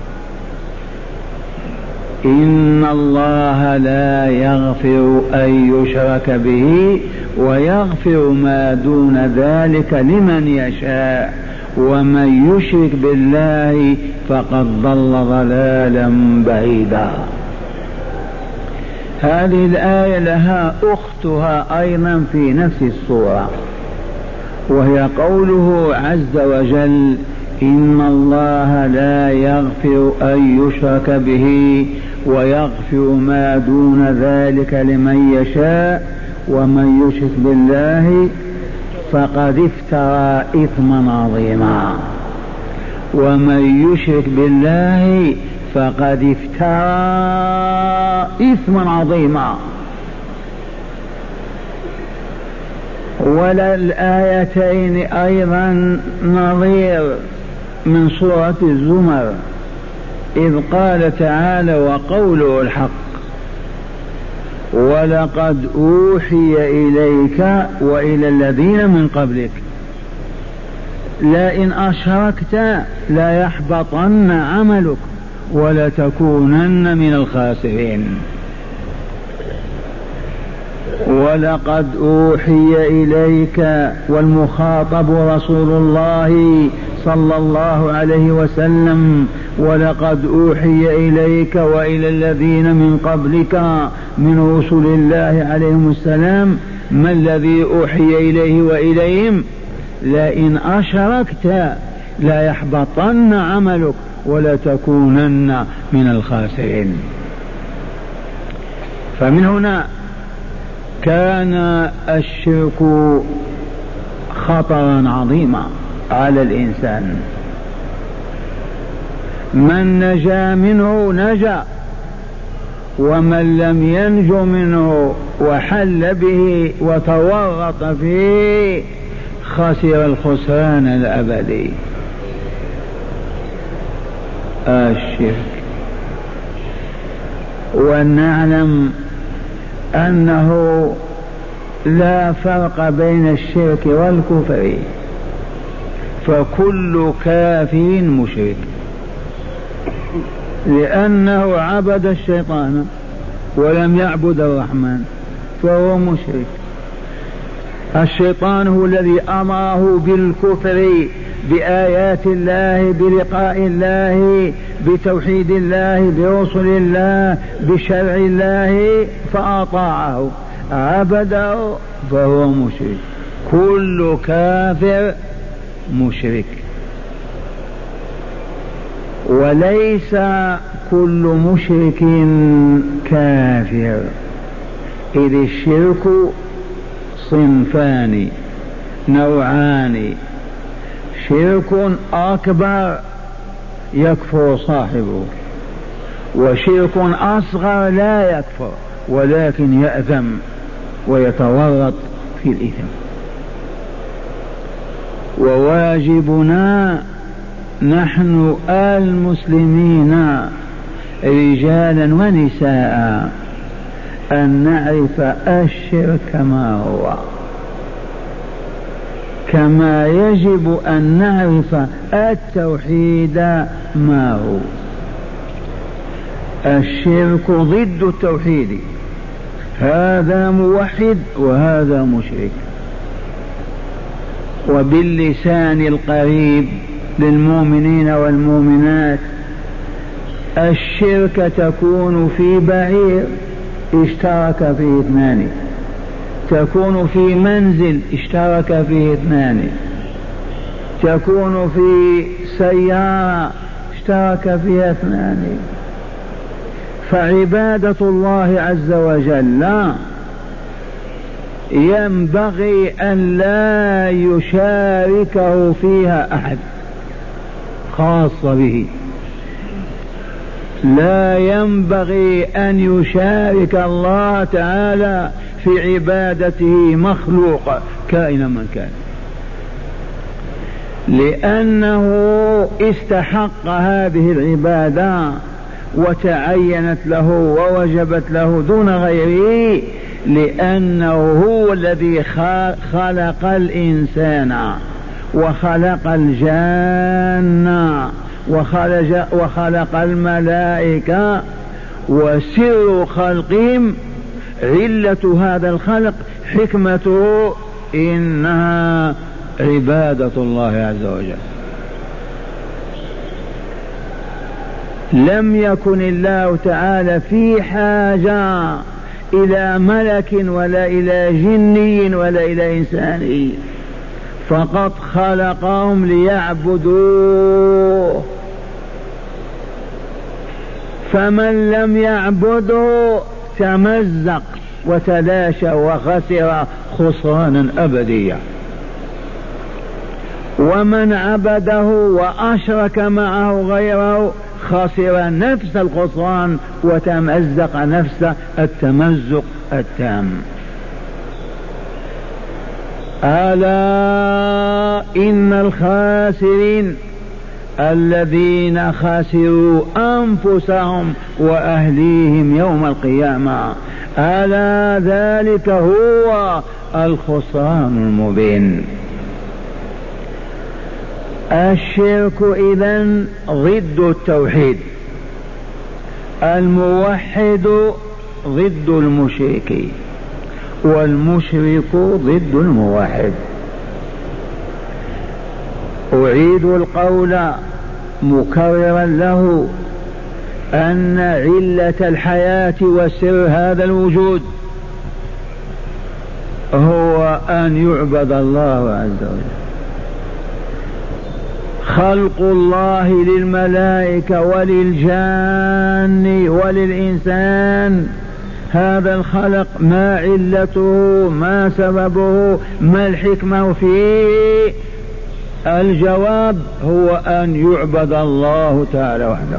إن الله لا يغفر أن يشرك به ويغفر ما دون ذلك لمن يشاء ومن يشرك بالله فقد ضل ضلالا بعيدا. هذه الآية لها أختها أيضا في نفس السورة، وهي قوله عز وجل: إن الله لا يغفر أن يشرك به ويغفر ما دون ذلك لمن يشاء ومن يشرك بالله فقد افترى إثما عظيما. ومن يشرك بالله فقد افترى إثما عظيما. وللآيتين أيضا نظير من سورة الزمر، إذ قال تعالى: وقوله الحق: ولقد أوحي إليك وإلى الذين من قبلك لئن أشركت ليحبطن عملك ولتكونن من الخاسرين. ولقد أوحي إليك، والمخاطب رسول الله صلى الله عليه وسلم ولقد أوحي إليك وإلى الذين من قبلك من رسل الله عليهم السلام. ما الذي أوحي إليه وإليهم؟ لئن أشركت لا يحبطن عملك ولا تكونن من الخاسرين. فمن هنا كان الشرك خطرا عظيما على الإنسان. من نجا منه نجا، ومن لم ينج منه وحل به وتورط فيه خسر الخسران الأبدي. الشرك، ونعلم أنه لا فرق بين الشرك والكفر، فكل كافر مشرك، لأنه عبد الشيطان ولم يعبد الرحمن فهو مشرك. الشيطان هو الذي أمره بالكفر بآيات الله، بلقاء الله، بتوحيد الله، برسل الله، بشرع الله، فأطاعه عبده فهو مشرك. كل كافر مشرك، وليس كل مشرك كافر، إذ الشرك صنفان نوعان: شرك أكبر يكفر صاحبه، وشرك أصغر لا يكفر ولكن يأثم ويتورط في الإثم. وواجبنا نحن المسلمين رجالا ونساء أن نعرف الشرك ما هو، كما يجب أن نعرف التوحيد ما هو. الشرك ضد التوحيد، هذا موحد وهذا مشرك. وباللسان القريب للمؤمنين والمؤمنات: الشرك تكون في بعير اشترك فيه اثنان، تكون في منزل اشترك فيه اثنان، تكون في سيارة اشترك فيها اثنان. فعبادة الله عز وجل ينبغي أن لا يشاركه فيها أحد خاصة به، لا ينبغي أن يشارك الله تعالى في عبادته مخلوق كائنا من كان، لأنه استحق هذه العبادة وتعينت له ووجبت له دون غيره، لأنه هو الذي خلق الإنسان وخلق الجان وخلق, وخلق الملائكة، وسر خلقهم علة هذا الخلق حكمته إنها عبادة الله عز وجل. لم يكن الله تعالى في حاجة إلى ملك ولا إلى جني ولا إلى إنسان، فقط خلقهم ليعبدوه. فمن لم يعبده تمزق وتلاشى وخسر خسرانا أبديا، ومن عبده وأشرك معه غيره خسر نفس الخسران وتمزق نفس التمزق التام. ألا إن الخاسرين الذين خسروا أنفسهم وأهليهم يوم القيامة، ألا ذلك هو الخسران المبين. الشرك إذن ضد التوحيد، الموحد ضد المشرك، والمشرك ضد الموحد. أعيد القول: مكررا له أن علة الحياة وسر هذا الوجود هو أن يعبد الله عز وجل. خلق الله للملائكة وللجان وللإنسان، هذا الخلق ما علته، ما سببه، ما الحكمة فيه؟ الجواب هو أن يعبد الله تعالى وحده.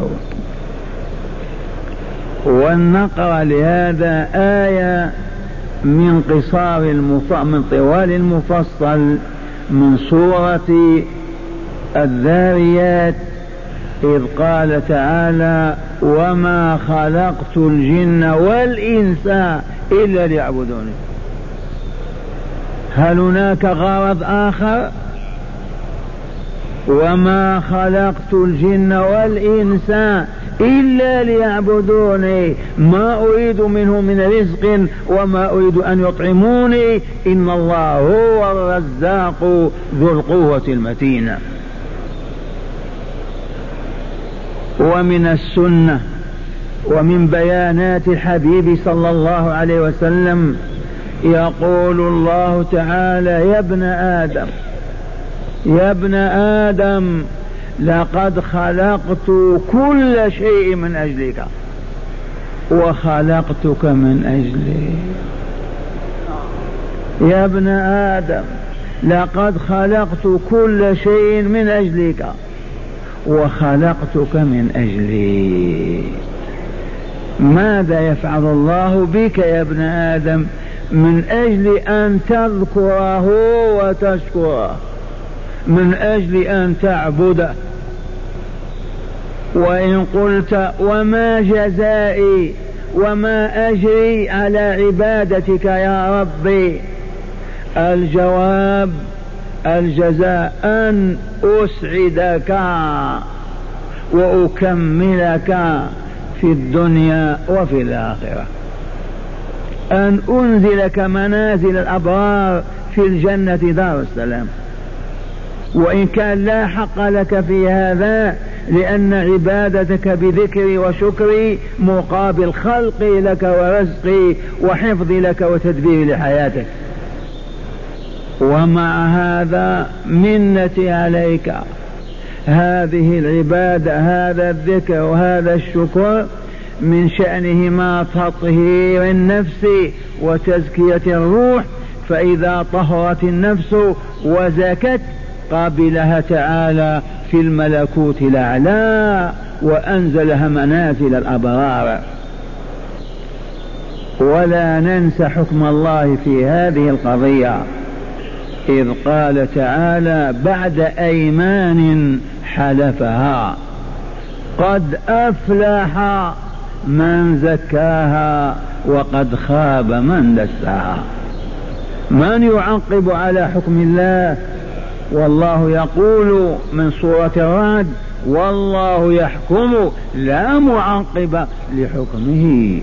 ولنقرأ لهذا آية من قصار من طوال المفصل من سورة الذاريات، إذ قال تعالى: وما خلقت الجن والإنس إلا ليعبدوني. هل هناك غرض آخر؟ وما خلقت الجن والإنس إلا ليعبدوني، ما أريد منهم من رزق وما أريد أن يطعموني، إن الله هو الرزاق ذو القوة المتين. ومن السنة ومن بيانات الحبيب صلى الله عليه وسلم يقول الله تعالى: يا ابن آدم يا ابن آدم لقد خلقت كل شيء من أجلك وخلقتك من أجلي. يا ابن آدم لقد خلقت كل شيء من أجلك وخلقتك من أجلي. ماذا يفعل الله بك يا ابن آدم؟ من أجل أن تذكره وتشكره، من أجل أن تعبده. وإن قلت: وما جزائي وما أجري على عبادتك يا ربي؟ الجواب: الجزاء أن أسعدك وأكملك في الدنيا وفي الآخرة، أن أنزلك منازل الأبرار في الجنة دار السلام. وإن كان لا حق لك في هذا، لأن عبادتك بذكري وشكري مقابل خلقي لك ورزقي وحفظي لك وتدبيري لحياتك. ومع هذا منتي عليك، هذه العبادة، هذا الذكر وهذا الشكر من شأنهما تطهير النفس وتزكية الروح، فإذا طهرت النفس وزكت قابلها تعالى في الملكوت الأعلى وأنزلها منازل الأبرار. ولا ننسى حكم الله في هذه القضية، إذ قال تعالى بعد أيمان حلفها: قد أفلح من زكاها وقد خاب من دساها. من يعقب على حكم الله؟ والله يقول من سورة الرعد: والله يحكم لا معقب لحكمه.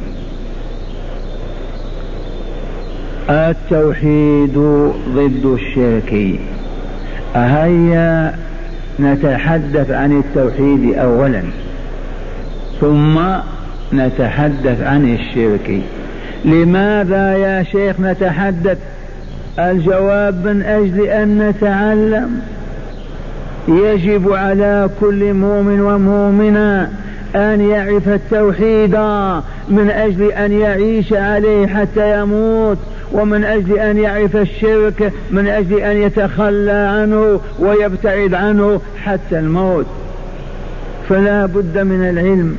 التوحيد ضد الشرك. هيا نتحدث عن التوحيد أولا ثم نتحدث عن الشرك. لماذا يا شيخ نتحدث؟ الجواب: من أجل أن نتعلم. يجب على كل مؤمن ومؤمنة أن يعرف التوحيد من أجل أن يعيش عليه حتى يموت، ومن أجل أن يعرف الشرك من أجل أن يتخلى عنه ويبتعد عنه حتى الموت. فلا بد من العلم،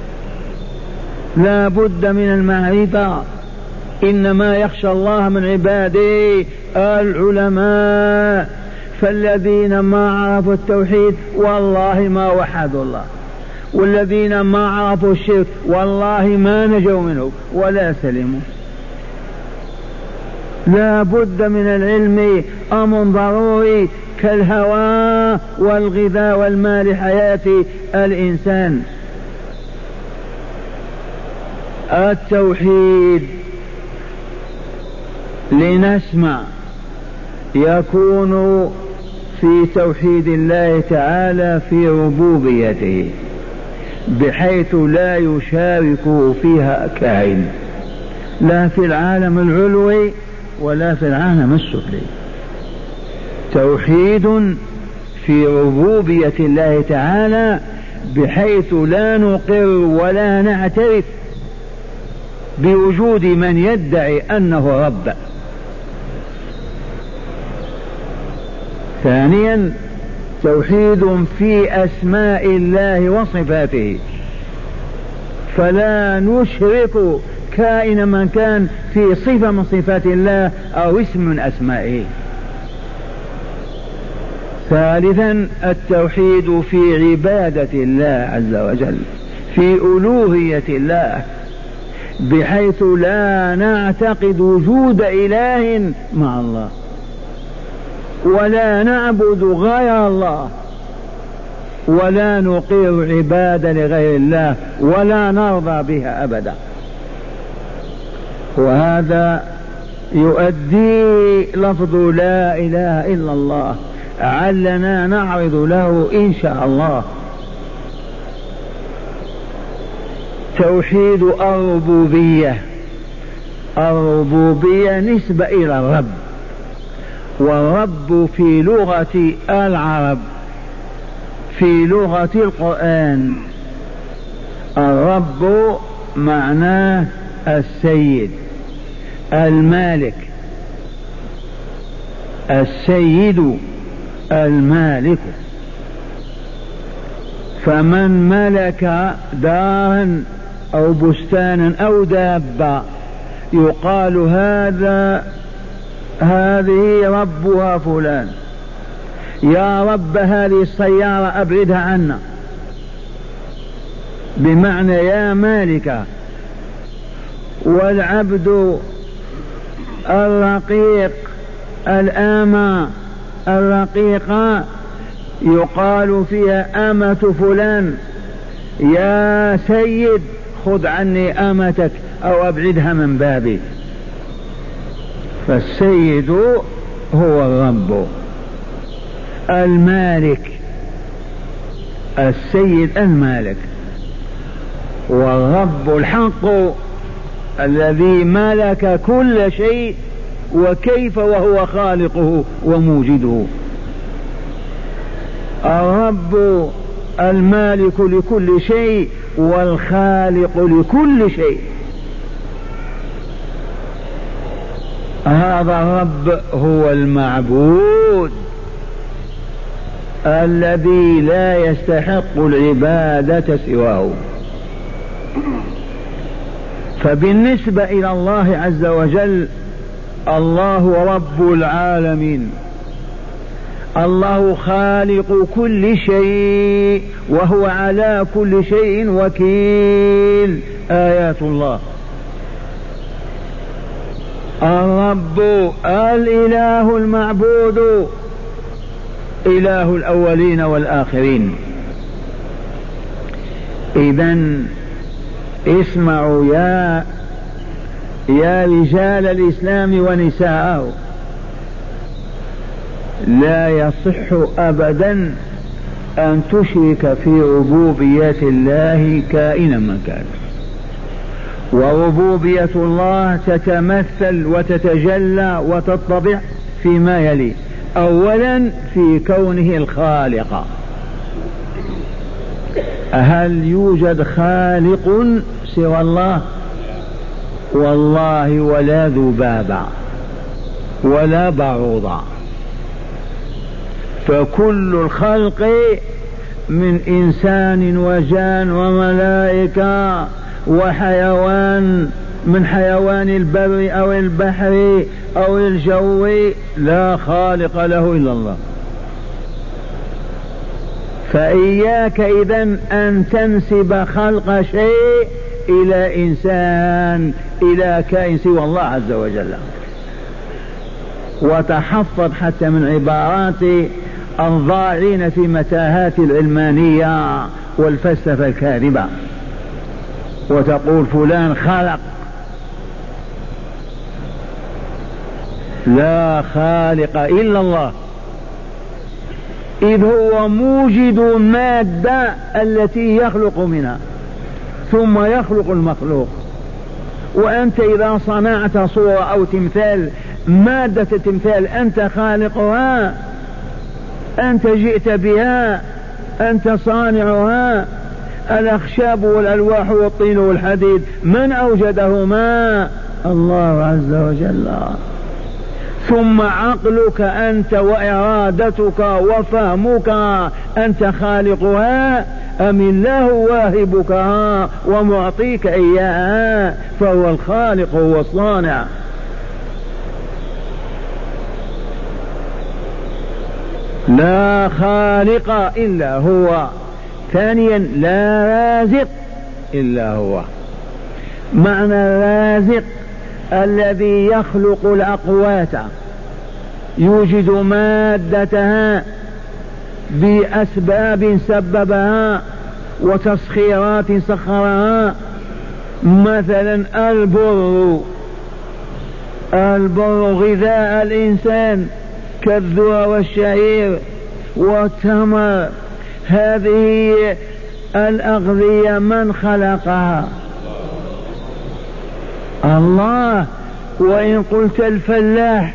لا بد من المعرفة. إنما يخشى الله من عباده العلماء، فالذين ما عرفوا التوحيد والله ما وحدوا الله، والذين ما عرفوا الشرك والله ما نجوا منه ولا سلموا. لا بد من العلم، أمر ضروري كالهواء والغذاء والماء لحياة الإنسان. التوحيد لنسمع يكون في توحيد الله تعالى في ربوبيته بحيث لا يشاركه فيها كائن، لا في العالم العلوي ولا في العالم السفلي. توحيد في ربوبية الله تعالى بحيث لا نقر ولا نعترف بوجود من يدعي أنه رب. ثانيا توحيد في أسماء الله وصفاته، فلا نشرك كائن من كان في صفة من صفات الله أو اسم من أسمائه. ثالثا التوحيد في عبادة الله عز وجل، في ألوهية الله، بحيث لا نعتقد وجود إله مع الله ولا نعبد غير الله ولا نقر عبادة لغير الله ولا نرضى بها أبدا. وهذا يؤدي لفظ لا إله إلا الله علنا نعرض له إن شاء الله. توحيد الربوبية، الربوبية نسبة إلى الرب، والرب في لغة العرب في لغة القرآن الرب معناه السيد المالك، السيد المالك. فمن ملك دارا أو بستانا أو دابة يقال هذا هذه ربها فلان، يا رب هذه السيارة أبعدها عنا، بمعنى يا مالكة. والعبد الرقيق الآمة الرقيقة يقال فيها أمة فلان، يا سيد خذ عني أمتك أو أبعدها من بابي. فالسيد هو الرب المالك، السيد المالك، والرب الحق الذي ملك كل شيء وكيف وهو خالقه وموجده. الرب المالك لكل شيء والخالق لكل شيء. هذا الرب هو المعبود الذي لا يستحق العبادة سواه. فبالنسبة إلى الله عز وجل الله رب العالمين، الله خالق كل شيء وهو على كل شيء وكيل. آيات الله. الرب الإله المعبود إله الأولين والآخرين. إذن اسمعوا يا يا رجال الإسلام ونساءه، لا يصح أبدا أن تشرك في ربوبية الله كائنا من كان. وربوبية الله تتمثل وتتجلى وتطبع فيما يلي: أولا في كونه الخالق. هل يوجد خالق سوى الله؟ والله ولا ذبابة ولا بعوضة. فكل الخلق من إنسان وجان وملائكة وحيوان، من حيوان البر أو البحر أو الجو، لا خالق له إلا الله. فإياك إذن أن تنسب خلق شيء إلى إنسان، إلى كائن سوى الله عز وجل. وتحفظ حتى من عبارات الضاعين في متاهات العلمانية والفلسفة الكاذبة، وتقول فلان خلق. لا خالق إلا الله. إذ هو موجد مادة التي يخلق منها ثم يخلق المخلوق. وأنت إذا صنعت صورة أو تمثال، مادة التمثال أنت خالقها، أنت جئت بها، أنت صانعها. الأخشاب والألواح والطين والحديد من أوجدهما؟ الله عز وجل. ثم عقلك أنت وإرادتك وفهمك أنت خالقها أم الله واهبك ومعطيك إياها؟ فهو الخالق والصانع. لا خالق إلا هو. ثانيا لا رازق إلا هو. معنى الرازق الذي يخلق الأقوات، يوجد مادتها بأسباب سببها وتسخيرات سخرها. مثلا البر، البر غذاء الإنسان كالذرة والشعير والتمر. هذه الأغذية من خلقها؟ الله. وإن قلت الفلاح،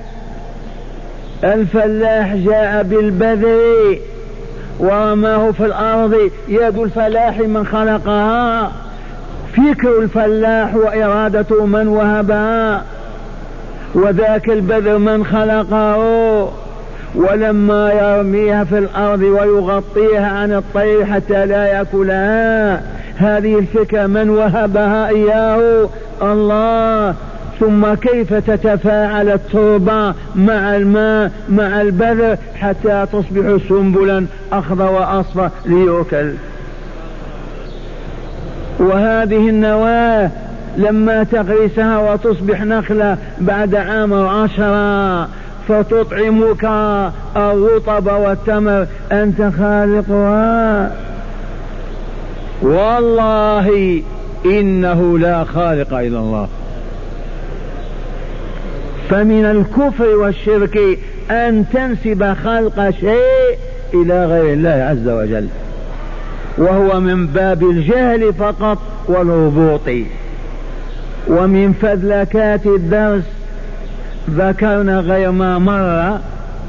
الفلاح جاء بالبذر ورماه في الأرض، يد الفلاح من خلقها؟ فكر الفلاح وإرادته من وهبها؟ وذاك البذر من خلقه؟ ولما يرميها في الأرض ويغطيها عن الطير حتى لا يأكلها، هذه الفكرة من وهبها إياه؟ الله. ثم كيف تتفاعل التربة مع الماء مع البذر حتى تصبح سنبلا أخضر وأصفر ليؤكل؟ وهذه النواة لما تغرسها وتصبح نخلة بعد عام وعشرة فتطعمك الرطب والتمر، أنت خالقها. والله إنه لا خالق إلا الله. فمن الكفر والشرك أن تنسب خلق شيء إلى غير الله عز وجل، وهو من باب الجهل فقط والهبوط. ومن فذلكات الدرس ذكرنا غير ما مر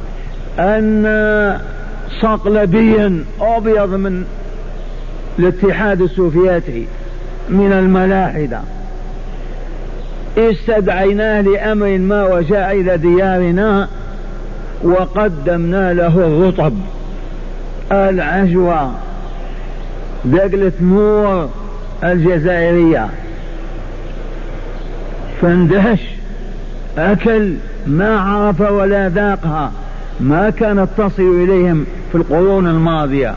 أن صقلبيا أبيض من الاتحاد السوفيتي من الملاحدة استدعيناه لأمر ما وجاء إلى ديارنا وقدمنا له الرطب، العجوة، دقلة نور الجزائرية، فاندهش، أكل، ما عرف ولا ذاقها، ما كانت تصل إليهم في القرون الماضية.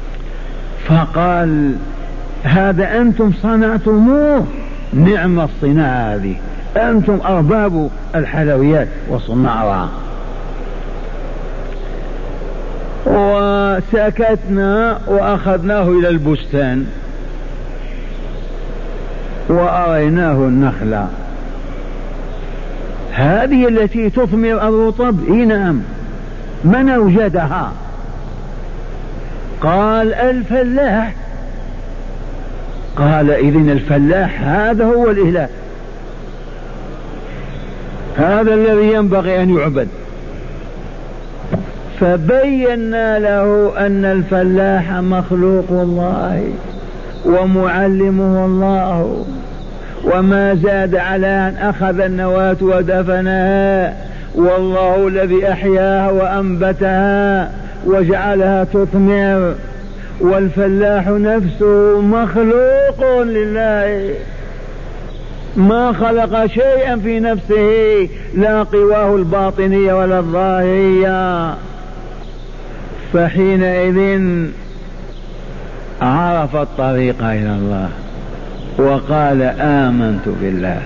فقال هذا أنتم صنعتموه؟ نعم الصناعة هذه، أنتم أرباب الحلويات وصناعها. وسكتنا وأخذناه إلى البستان وأريناه النخلة هذه التي تثمر الرطب. إيه نعم. من أوجدها؟ قال الفلاح. قال إذن الفلاح هذا هو الإله، هذا الذي ينبغي أن يعبد. فبينا له أن الفلاح مخلوق الله ومعلمه الله، وما زاد على أن أخذ النواة ودفنها، والله الذي أحياها وأنبتها وجعلها تثمر. والفلاح نفسه مخلوق لله، ما خلق شيئا في نفسه، لا قواه الباطنية ولا الظاهرية. فحينئذ عرف الطريق إلى الله وقال آمنت بالله.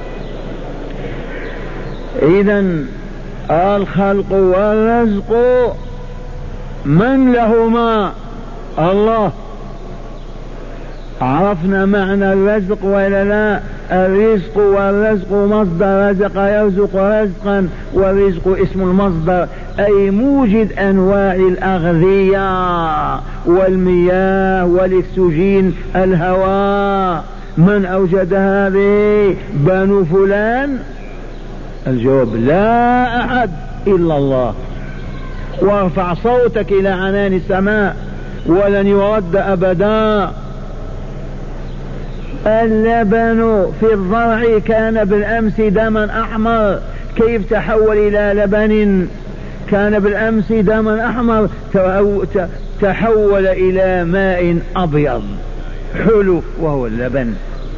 إذن الخلق والرزق من لهما؟ الله. عرفنا معنى الرزق ولا لا؟ الرزق والرزق مصدر رزق يرزق رزقا، والرزق اسم المصدر، أي موجد أنواع الأغذية والمياه والأكسجين الهواء. من أوجد هذه؟ بنو فلان؟ الجواب لا أحد إلا الله. وارفع صوتك إلى عنان السماء ولن يرد أبدا. اللبن في الضرع كان بالأمس دما أحمر، كيف تحول إلى لبن؟ كان بالأمس دما أحمر تحول إلى ماء أبيض حلو وهو اللبن.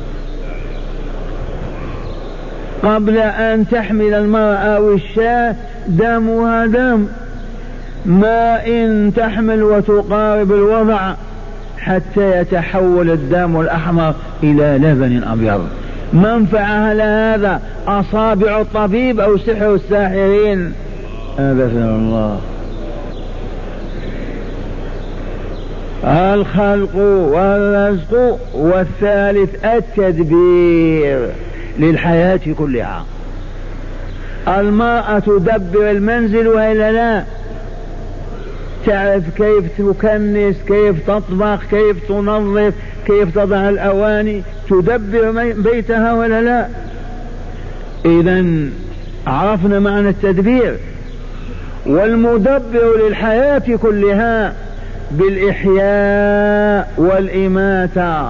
قبل أن تحمل المرأة أو الشاة دمها دم، ما إن تحمل وتقارب الوضع حتى يتحول الدم الأحمر إلى لبن أبيض. من فعل هذا؟ أصابع الطبيب أو سحر الساحرين؟ أبدا الله. الخلق والرزق، والثالث التدبير للحياة كلها. المرأة تدبر المنزل وإلا لا؟ تعرف كيف تكنس، كيف تطبخ، كيف تنظف، كيف تضع الأواني، تدبر بيتها ولا لا؟ إذن عرفنا معنى التدبير. والمدبر للحياة كلها بالإحياء والإماتة،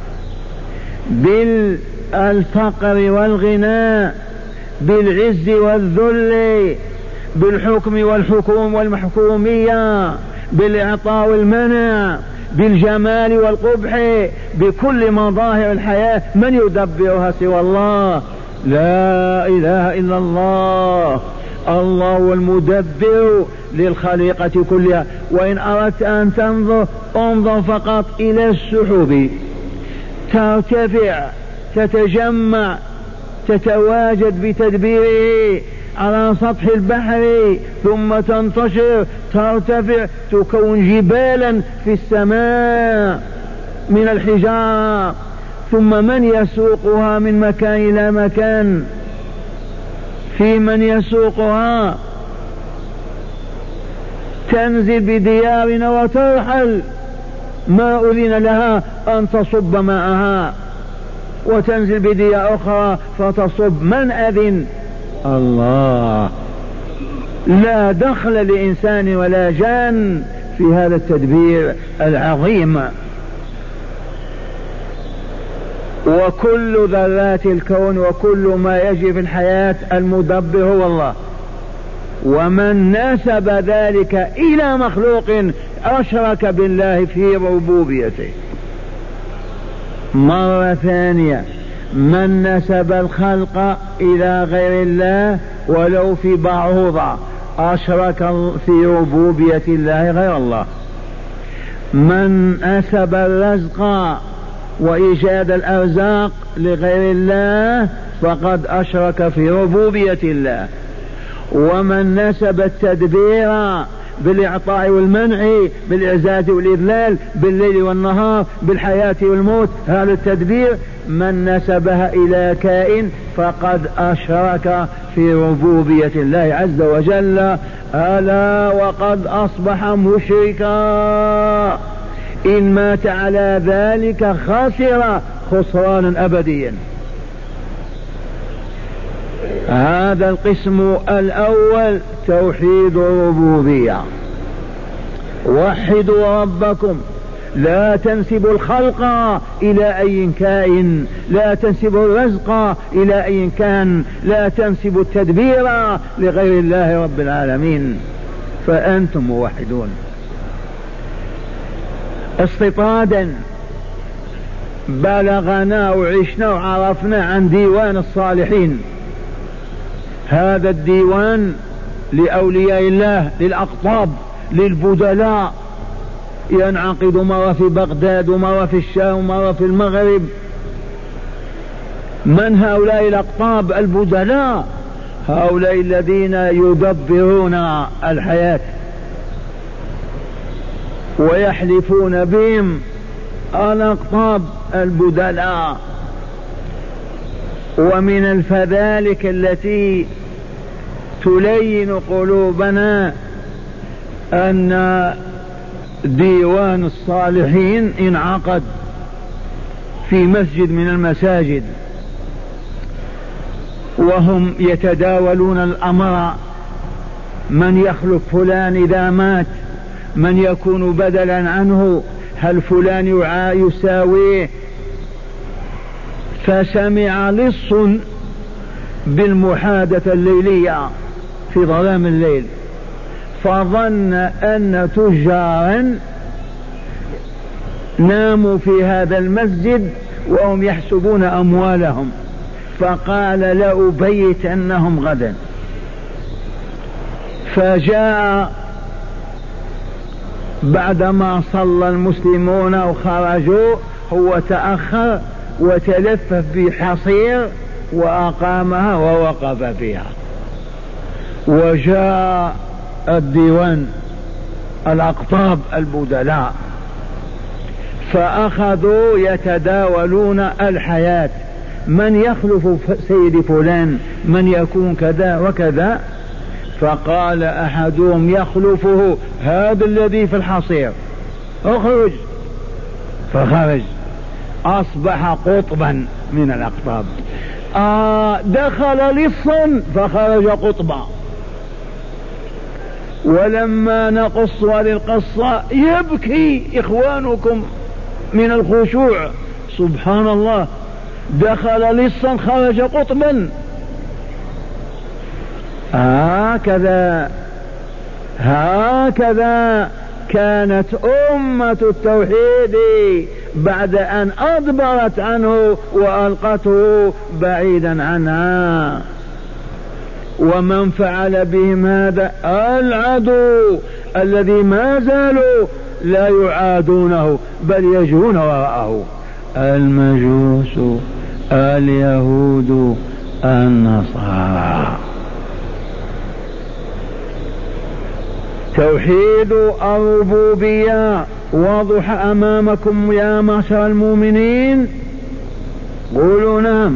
بالفقر والغنى، بالعز والذل، بالحكم والحكوم والمحكومية، بالإعطاء والمنع، بالجمال والقبح، بكل مظاهر الحياة. من يدبرها سوى الله؟ لا إله إلا الله. الله هو المدبر للخليقة كلها. وإن أردت أن تنظر انظر فقط إلى السحب، ترتفع، تتجمع، تتواجد بتدبيره على سطح البحر، ثم تنتشر، ترتفع، تكون جبالا في السماء من الحجارة. ثم من يسوقها من مكان إلى مكان؟ في من يسوقها؟ تنزل بديارنا وترحل، ما أذن لها أن تصب ماءها، وتنزل بديار أخرى فتصب. من أذن؟ الله. لا دخل لإنسان ولا جان في هذا التدبير العظيم. وكل ذرات الكون وكل ما يجري في الحياة المدبر هو الله. ومن نسب ذلك إلى مخلوق أشرك بالله في ربوبيته. مرة ثانية، من نسب الخلق إلى غير الله ولو في بعوضة أشرك في ربوبية الله غير الله. من نسب الرزق وإيجاد الأرزاق لغير الله فقد أشرك في ربوبية الله. ومن نسب التدبير بالإعطاء والمنع، بالإعزاز والإذلال، بالليل والنهار، بالحياة والموت، هذا التدبير من نسبها إلى كائن فقد أشرك في ربوبية الله عز وجل. ألا وقد أصبح مشركا، إن مات على ذلك خسر خسرانا أبديا. هذا القسم الأول توحيد الربوبية. وحدوا ربكم، لا تنسبوا الخلق إلى أي كائن، لا تنسبوا الرزق إلى أي كان، لا تنسبوا التدبير لغير الله رب العالمين، فأنتم موحدون. استطرادا بلغنا وعشنا وعرفنا عن ديوان الصالحين. هذا الديوان لأولياء الله، للأقطاب، للبدلاء، ينعقد مرة في بغداد ومرة في الشام ومرة في المغرب. من هؤلاء الأقطاب البدلاء؟ هؤلاء الذين يدبرون الحياة ويحلفون بهم الأقطاب البدلاء. ومن الفذلك التي تلين قلوبنا أن ديوان الصالحين انعقد في مسجد من المساجد، وهم يتداولون الأمر، من يخلف فلان إذا مات، من يكون بدلا عنه، هل فلان يساويه. فسمع لص بالمحادثة الليلية في ظلام الليل، فظن أن تجارا ناموا في هذا المسجد وهم يحسبون أموالهم، فقال لأبيتنهم غدا. فجاء بعدما صلى المسلمون وخرجوا، هو تأخر وتلفف بحصير وأقامها ووقف فيها. وجاء الديوان الأقطاب البدلاء فأخذوا يتداولون الحياة، من يخلف سيد فلان، من يكون كذا وكذا. فقال أحدهم يخلفه هذا الذي في الحصير، اخرج. فخرج، أصبح قطبا من الأقطاب. آه دخل لصا فخرج قطبا. ولما نقص هذه القصة يبكي إخوانكم من الخشوع، سبحان الله، دخل لصا خرج قطبا. هكذا هكذا كانت أمة التوحيد بعد أن أدبرت عنه وألقته بعيدا عنها. ومن فعل بهم هذا العدو الذي ما زالوا لا يعادونه بل يجرون وراءه، المجوس، اليهود، النصارى. توحيد الربوبية واضح أمامكم يا معشر المؤمنين؟ قولوا نعم.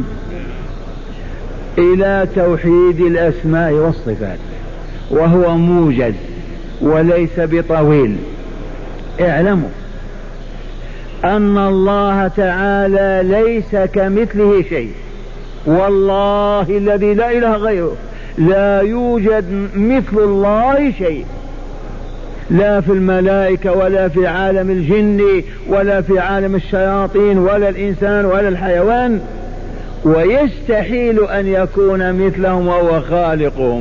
إلى توحيد الأسماء والصفات، وهو موجز وليس بطويل. اعلموا أن الله تعالى ليس كمثله شيء، والله الذي لا إله غيره، لا يوجد مثل الله شيء، لا في الملائكة ولا في عالم الجن ولا في عالم الشياطين ولا الإنسان ولا الحيوان، ويستحيل أن يكون مثلهم وهو خالقهم.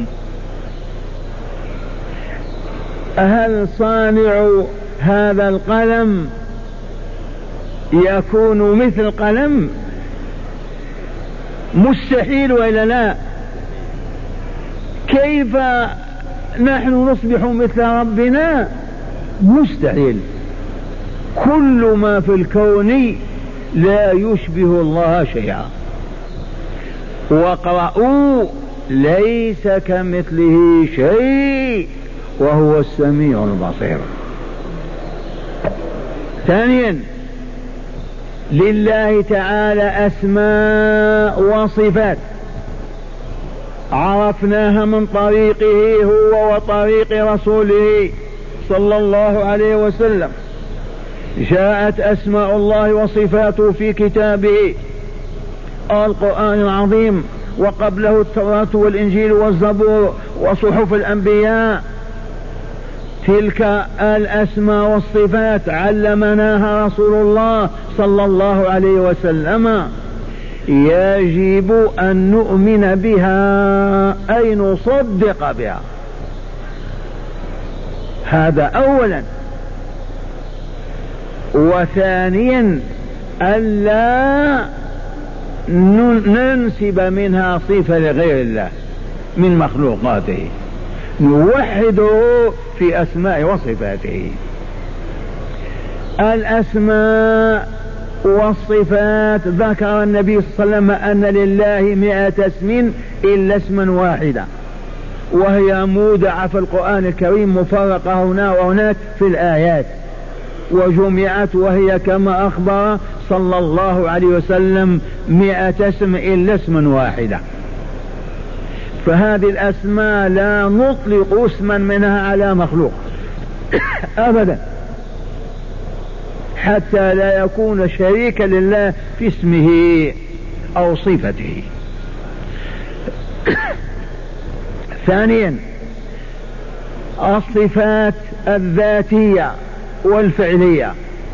هل صانع هذا القلم يكون مثل قلم؟ مستحيل وإلا لا؟ كيف نحن نصبح مثل ربنا؟ مستحيل. كل ما في الكون لا يشبه الله شيئا. واقرأوا ليس كمثله شيء وهو السميع البصير. ثانيا، لله تعالى أسماء وصفات عرفناها من طريقه هو وطريق رسوله صلى الله عليه وسلم. جاءت أسماء الله وصفاته في كتابه القرآن العظيم، وقبله التوراة والإنجيل والزبور وصحف الأنبياء. تلك الأسماء والصفات علمناها رسول الله صلى الله عليه وسلم، يجب أن نؤمن بها أي نصدق بها. هذا أولا. وثانيا ألا ننسب منها صفة لغير الله من مخلوقاته، نوحده في أسماء وصفاته. الأسماء والصفات ذكر النبي صلى الله عليه وسلم أن لله مئة اسم إلا اسما واحدا، وهي مودعة في القرآن الكريم مفرقة هنا وهناك في الآيات، وجمعت وهي كما أخبر صلى الله عليه وسلم مئة اسم إلا اسما واحدا. فهذه الأسماء لا نطلق اسما منها على مخلوق أبدا، حتى لا يكون شريكا لله في اسمه أو صفته. ثانيا الصفات الذاتية والفعلية.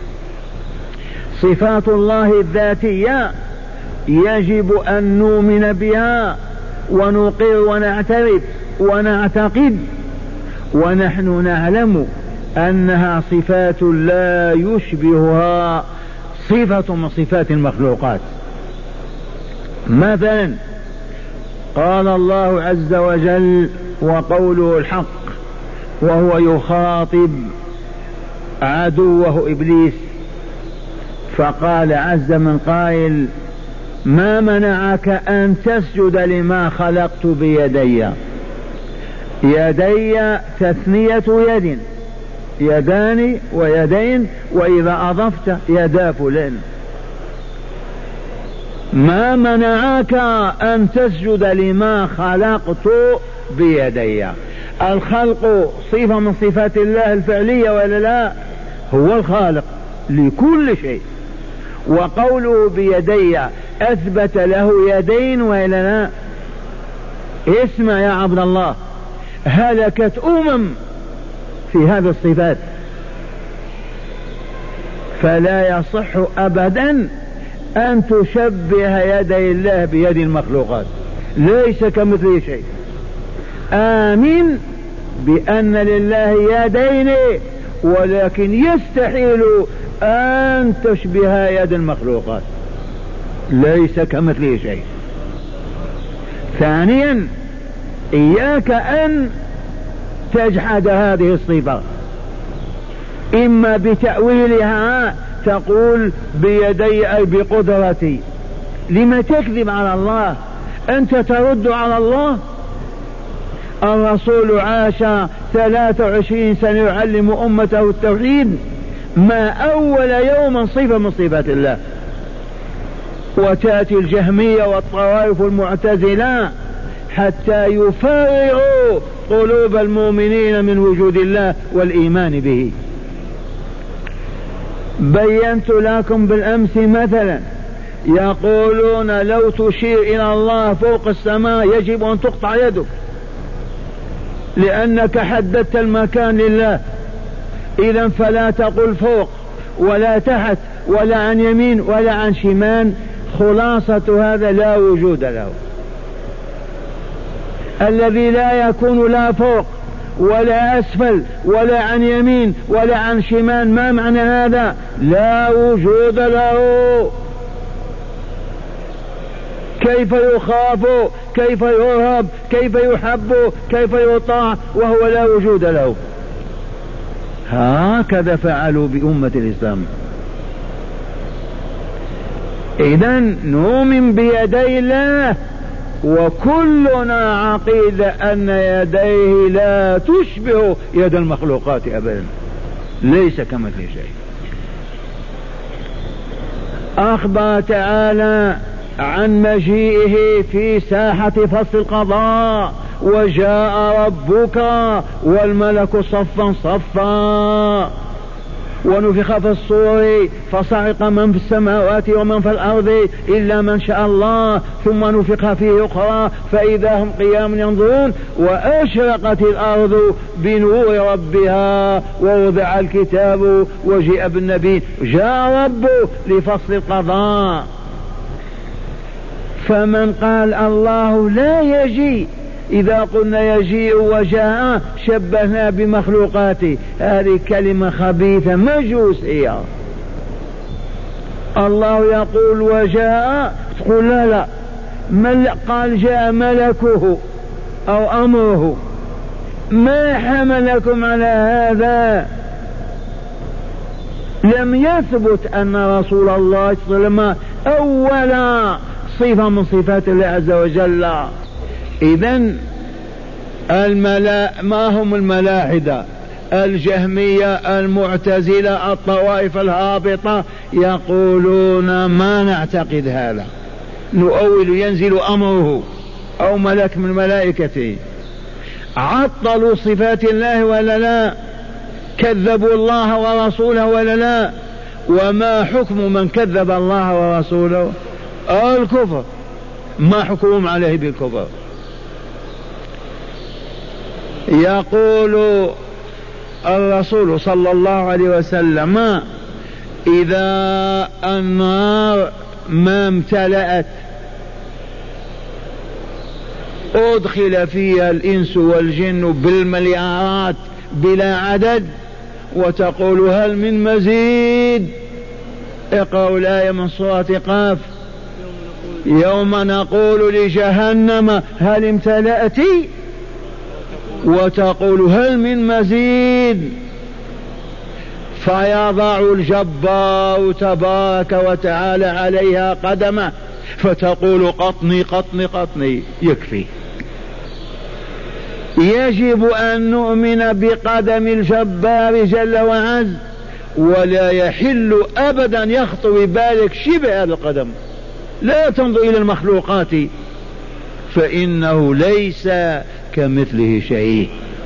صفات الله الذاتية يجب أن نؤمن بها ونقر ونعترف ونعتقد، ونحن نعلم أنها صفات لا يشبهها صفة من صفات المخلوقات. مثلا قال الله عز وجل وقوله الحق وهو يخاطب عدوه إبليس، فقال عز من قائل ما منعك أن تسجد لما خلقت بيدي. يدي تثنية يد، يدان ويدين، وإذا أضفت يدا فلان. ما منعك أن تسجد لما خلقت بيدي. الخلق صفة من صفات الله الفعلية ولا لا؟ هو الخالق لكل شيء. وقوله بيدي أثبت له يدين ولا لا؟ اسمع يا عبد الله، هلكت أمم في هذه الصفات، فلا يصح أبدا أن تشبه يدي الله بيد المخلوقات، ليس كمثله شيء. آمين بأن لله يدين، ولكن يستحيل أن تشبه يد المخلوقات، ليس كمثله شيء. ثانيا إياك أن تجحد هذه الصفة، إما بتأويلها تقول بيدي أي بقدرتي. لما تكذب على الله؟ أنت ترد على الله؟ الرسول عاش ثلاث وعشرين سنة يعلم أمته التوحيد، ما أول يوم صفة من صفات الله. وتأتي الجهمية والطوائف المعتزلة حتى يفرغوا قلوب المؤمنين من وجود الله والإيمان به. بينت لكم بالأمس مثلا يقولون لو تشير إلى الله فوق السماء يجب أن تقطع يدك، لأنك حددت المكان لله. إذا فلا تقل فوق ولا تحت ولا عن يمين ولا عن شمال. خلاصة هذا لا وجود له. الذي لا يكون لا فوق ولا أسفل ولا عن يمين ولا عن شمال، ما معنى هذا؟ لا وجود له. كيف يخاف، كيف يرهب، كيف يحب، كيف يطاع وهو لا وجود له؟ هكذا فعلوا بأمة الإسلام. إذن نؤمن بيدي الله، وكلنا عقيدة أن يديه لا تشبه يد المخلوقات أبدا، ليس كمثل شيء. أخبر تعالى عن مجيئه في ساحة فصل القضاء: وجاء ربك والملك صفا صفا ونفخ في الصور فصعق من في السماوات ومن في الأرض إلا من شاء الله ثم نفخ فيه أخرى فإذا هم قيام ينظرون وأشرقت الأرض بنور ربها ووضع الكتاب وجيء بالنبي. جاء رب لفصل القضاء. فمن قال الله لا يجي، إذا قلنا يجيء وجاء شبهنا بمخلوقاته، هذه كلمة خبيثة مجوسية. الله يقول وجاء، تقول لا لا، من قال جاء ملكه أو أمره؟ ما حملكم على هذا؟ لم يثبت أن رسول الله صلى الله عليه وسلم أول صفة من صفات الله عز وجل. إذن الملا ما هم الملاحدة؟ الجهمية المعتزلة الطوائف الهابطة يقولون ما نعتقد هذا، نؤول ينزل أمره أو ملك من ملائكته. عطلوا صفات الله ولا لا؟ كذبوا الله ورسوله ولا لا؟ وما حكم من كذب الله ورسوله؟ الكفر. ما حكمهم عليه بالكفر؟ يقول الرسول صلى الله عليه وسلم إذا النار ما امتلأت أدخل فيها الإنس والجن بالمليارات بلا عدد وتقول هل من مزيد. اقرأوا الآية من سورة قاف. يوم نقول لجهنم هل امتلأت وتقول هل من مزيد، فيضع الجبار تبارك وتعالى عليها قدمه فتقول قطني قطني قطني يكفي. يجب أن نؤمن بقدم الجبار جل وعز، ولا يحل أبدا يخطر ببالك شبه هذا القدم. لا تنظر إلى المخلوقات فإنه ليس كمثله شيء.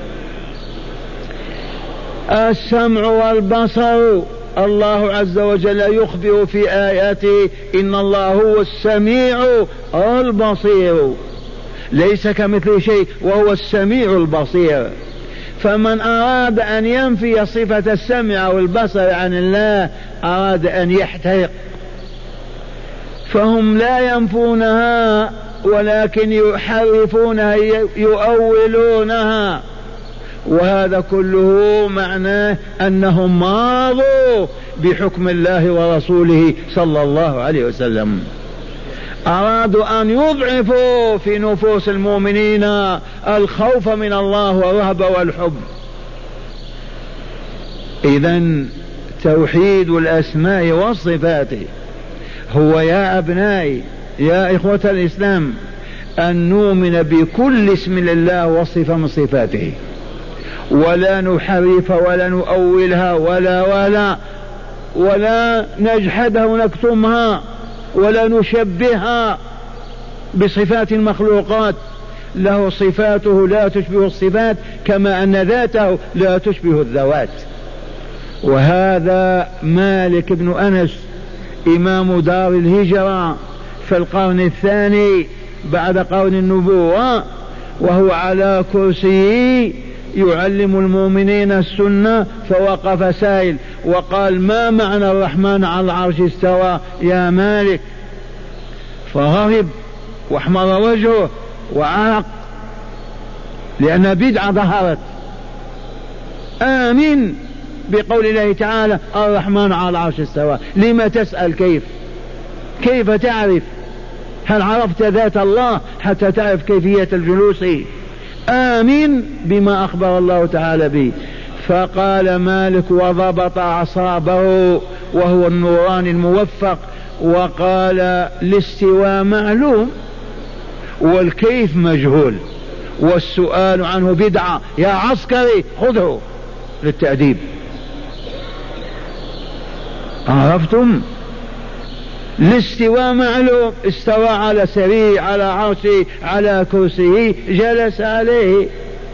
السمع والبصر، الله عز وجل يخبر في آياته إن الله هو السميع البصير، ليس كمثله شيء وهو السميع البصير. فمن أراد أن ينفي صفة السمع والبصر عن الله أراد أن يحترق، فهم لا ينفونها ولكن يحرفونها يؤولونها، وهذا كله معناه أنهم ماضوا بحكم الله ورسوله صلى الله عليه وسلم. أرادوا أن يضعفوا في نفوس المؤمنين الخوف من الله والرهبة والحب. إذن توحيد الأسماء والصفات هو يا أبنائي يا إخوة الإسلام أن نؤمن بكل اسم لله وصفة من صفاته، ولا نحرف ولا نؤولها ولا ولا ولا نجحدها ونكتمها ولا نشبهها بصفات المخلوقات. له صفاته لا تشبه الصفات كما أن ذاته لا تشبه الذوات. وهذا مالك بن أنس إمام دار الهجرة في القرن الثاني بعد قرن النبوة، وهو على كرسيه يعلم المؤمنين السنة، فوقف سائل وقال ما معنى الرحمن على العرش استوى يا مالك؟ فغضب واحمر وجهه وعرق لأن بدعة ظهرت. آمن بقول الله تعالى الرحمن على العرش استوى، لما تسأل كيف؟ كيف تعرف؟ هل عرفت ذات الله حتى تعرف كيفية الجلوس؟ آمن بما أخبر الله تعالى به. فقال مالك وضبط أعصابه وهو النوراني الموفق وقال الاستواء معلوم والكيف مجهول والسؤال عنه بدعة، يا عسكري خذه للتأديب. عرفتم؟ الاستواء معلوم، استوى على سرير على عرشه على كرسيه جلس عليه.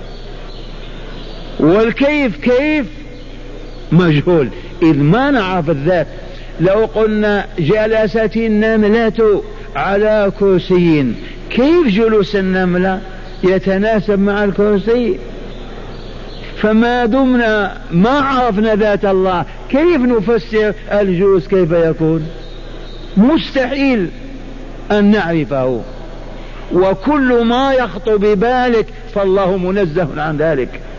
والكيف كيف مجهول إذ ما نعرف الذات. لو قلنا جلست النملة على كرسي، كيف جلوس النملة يتناسب مع الكرسي؟ فما دمنا ما عرفنا ذات الله كيف نفسر الجلوس كيف يكون؟ مستحيل أن نعرفه. وكل ما يخطر ببالك فالله منزه عن ذلك.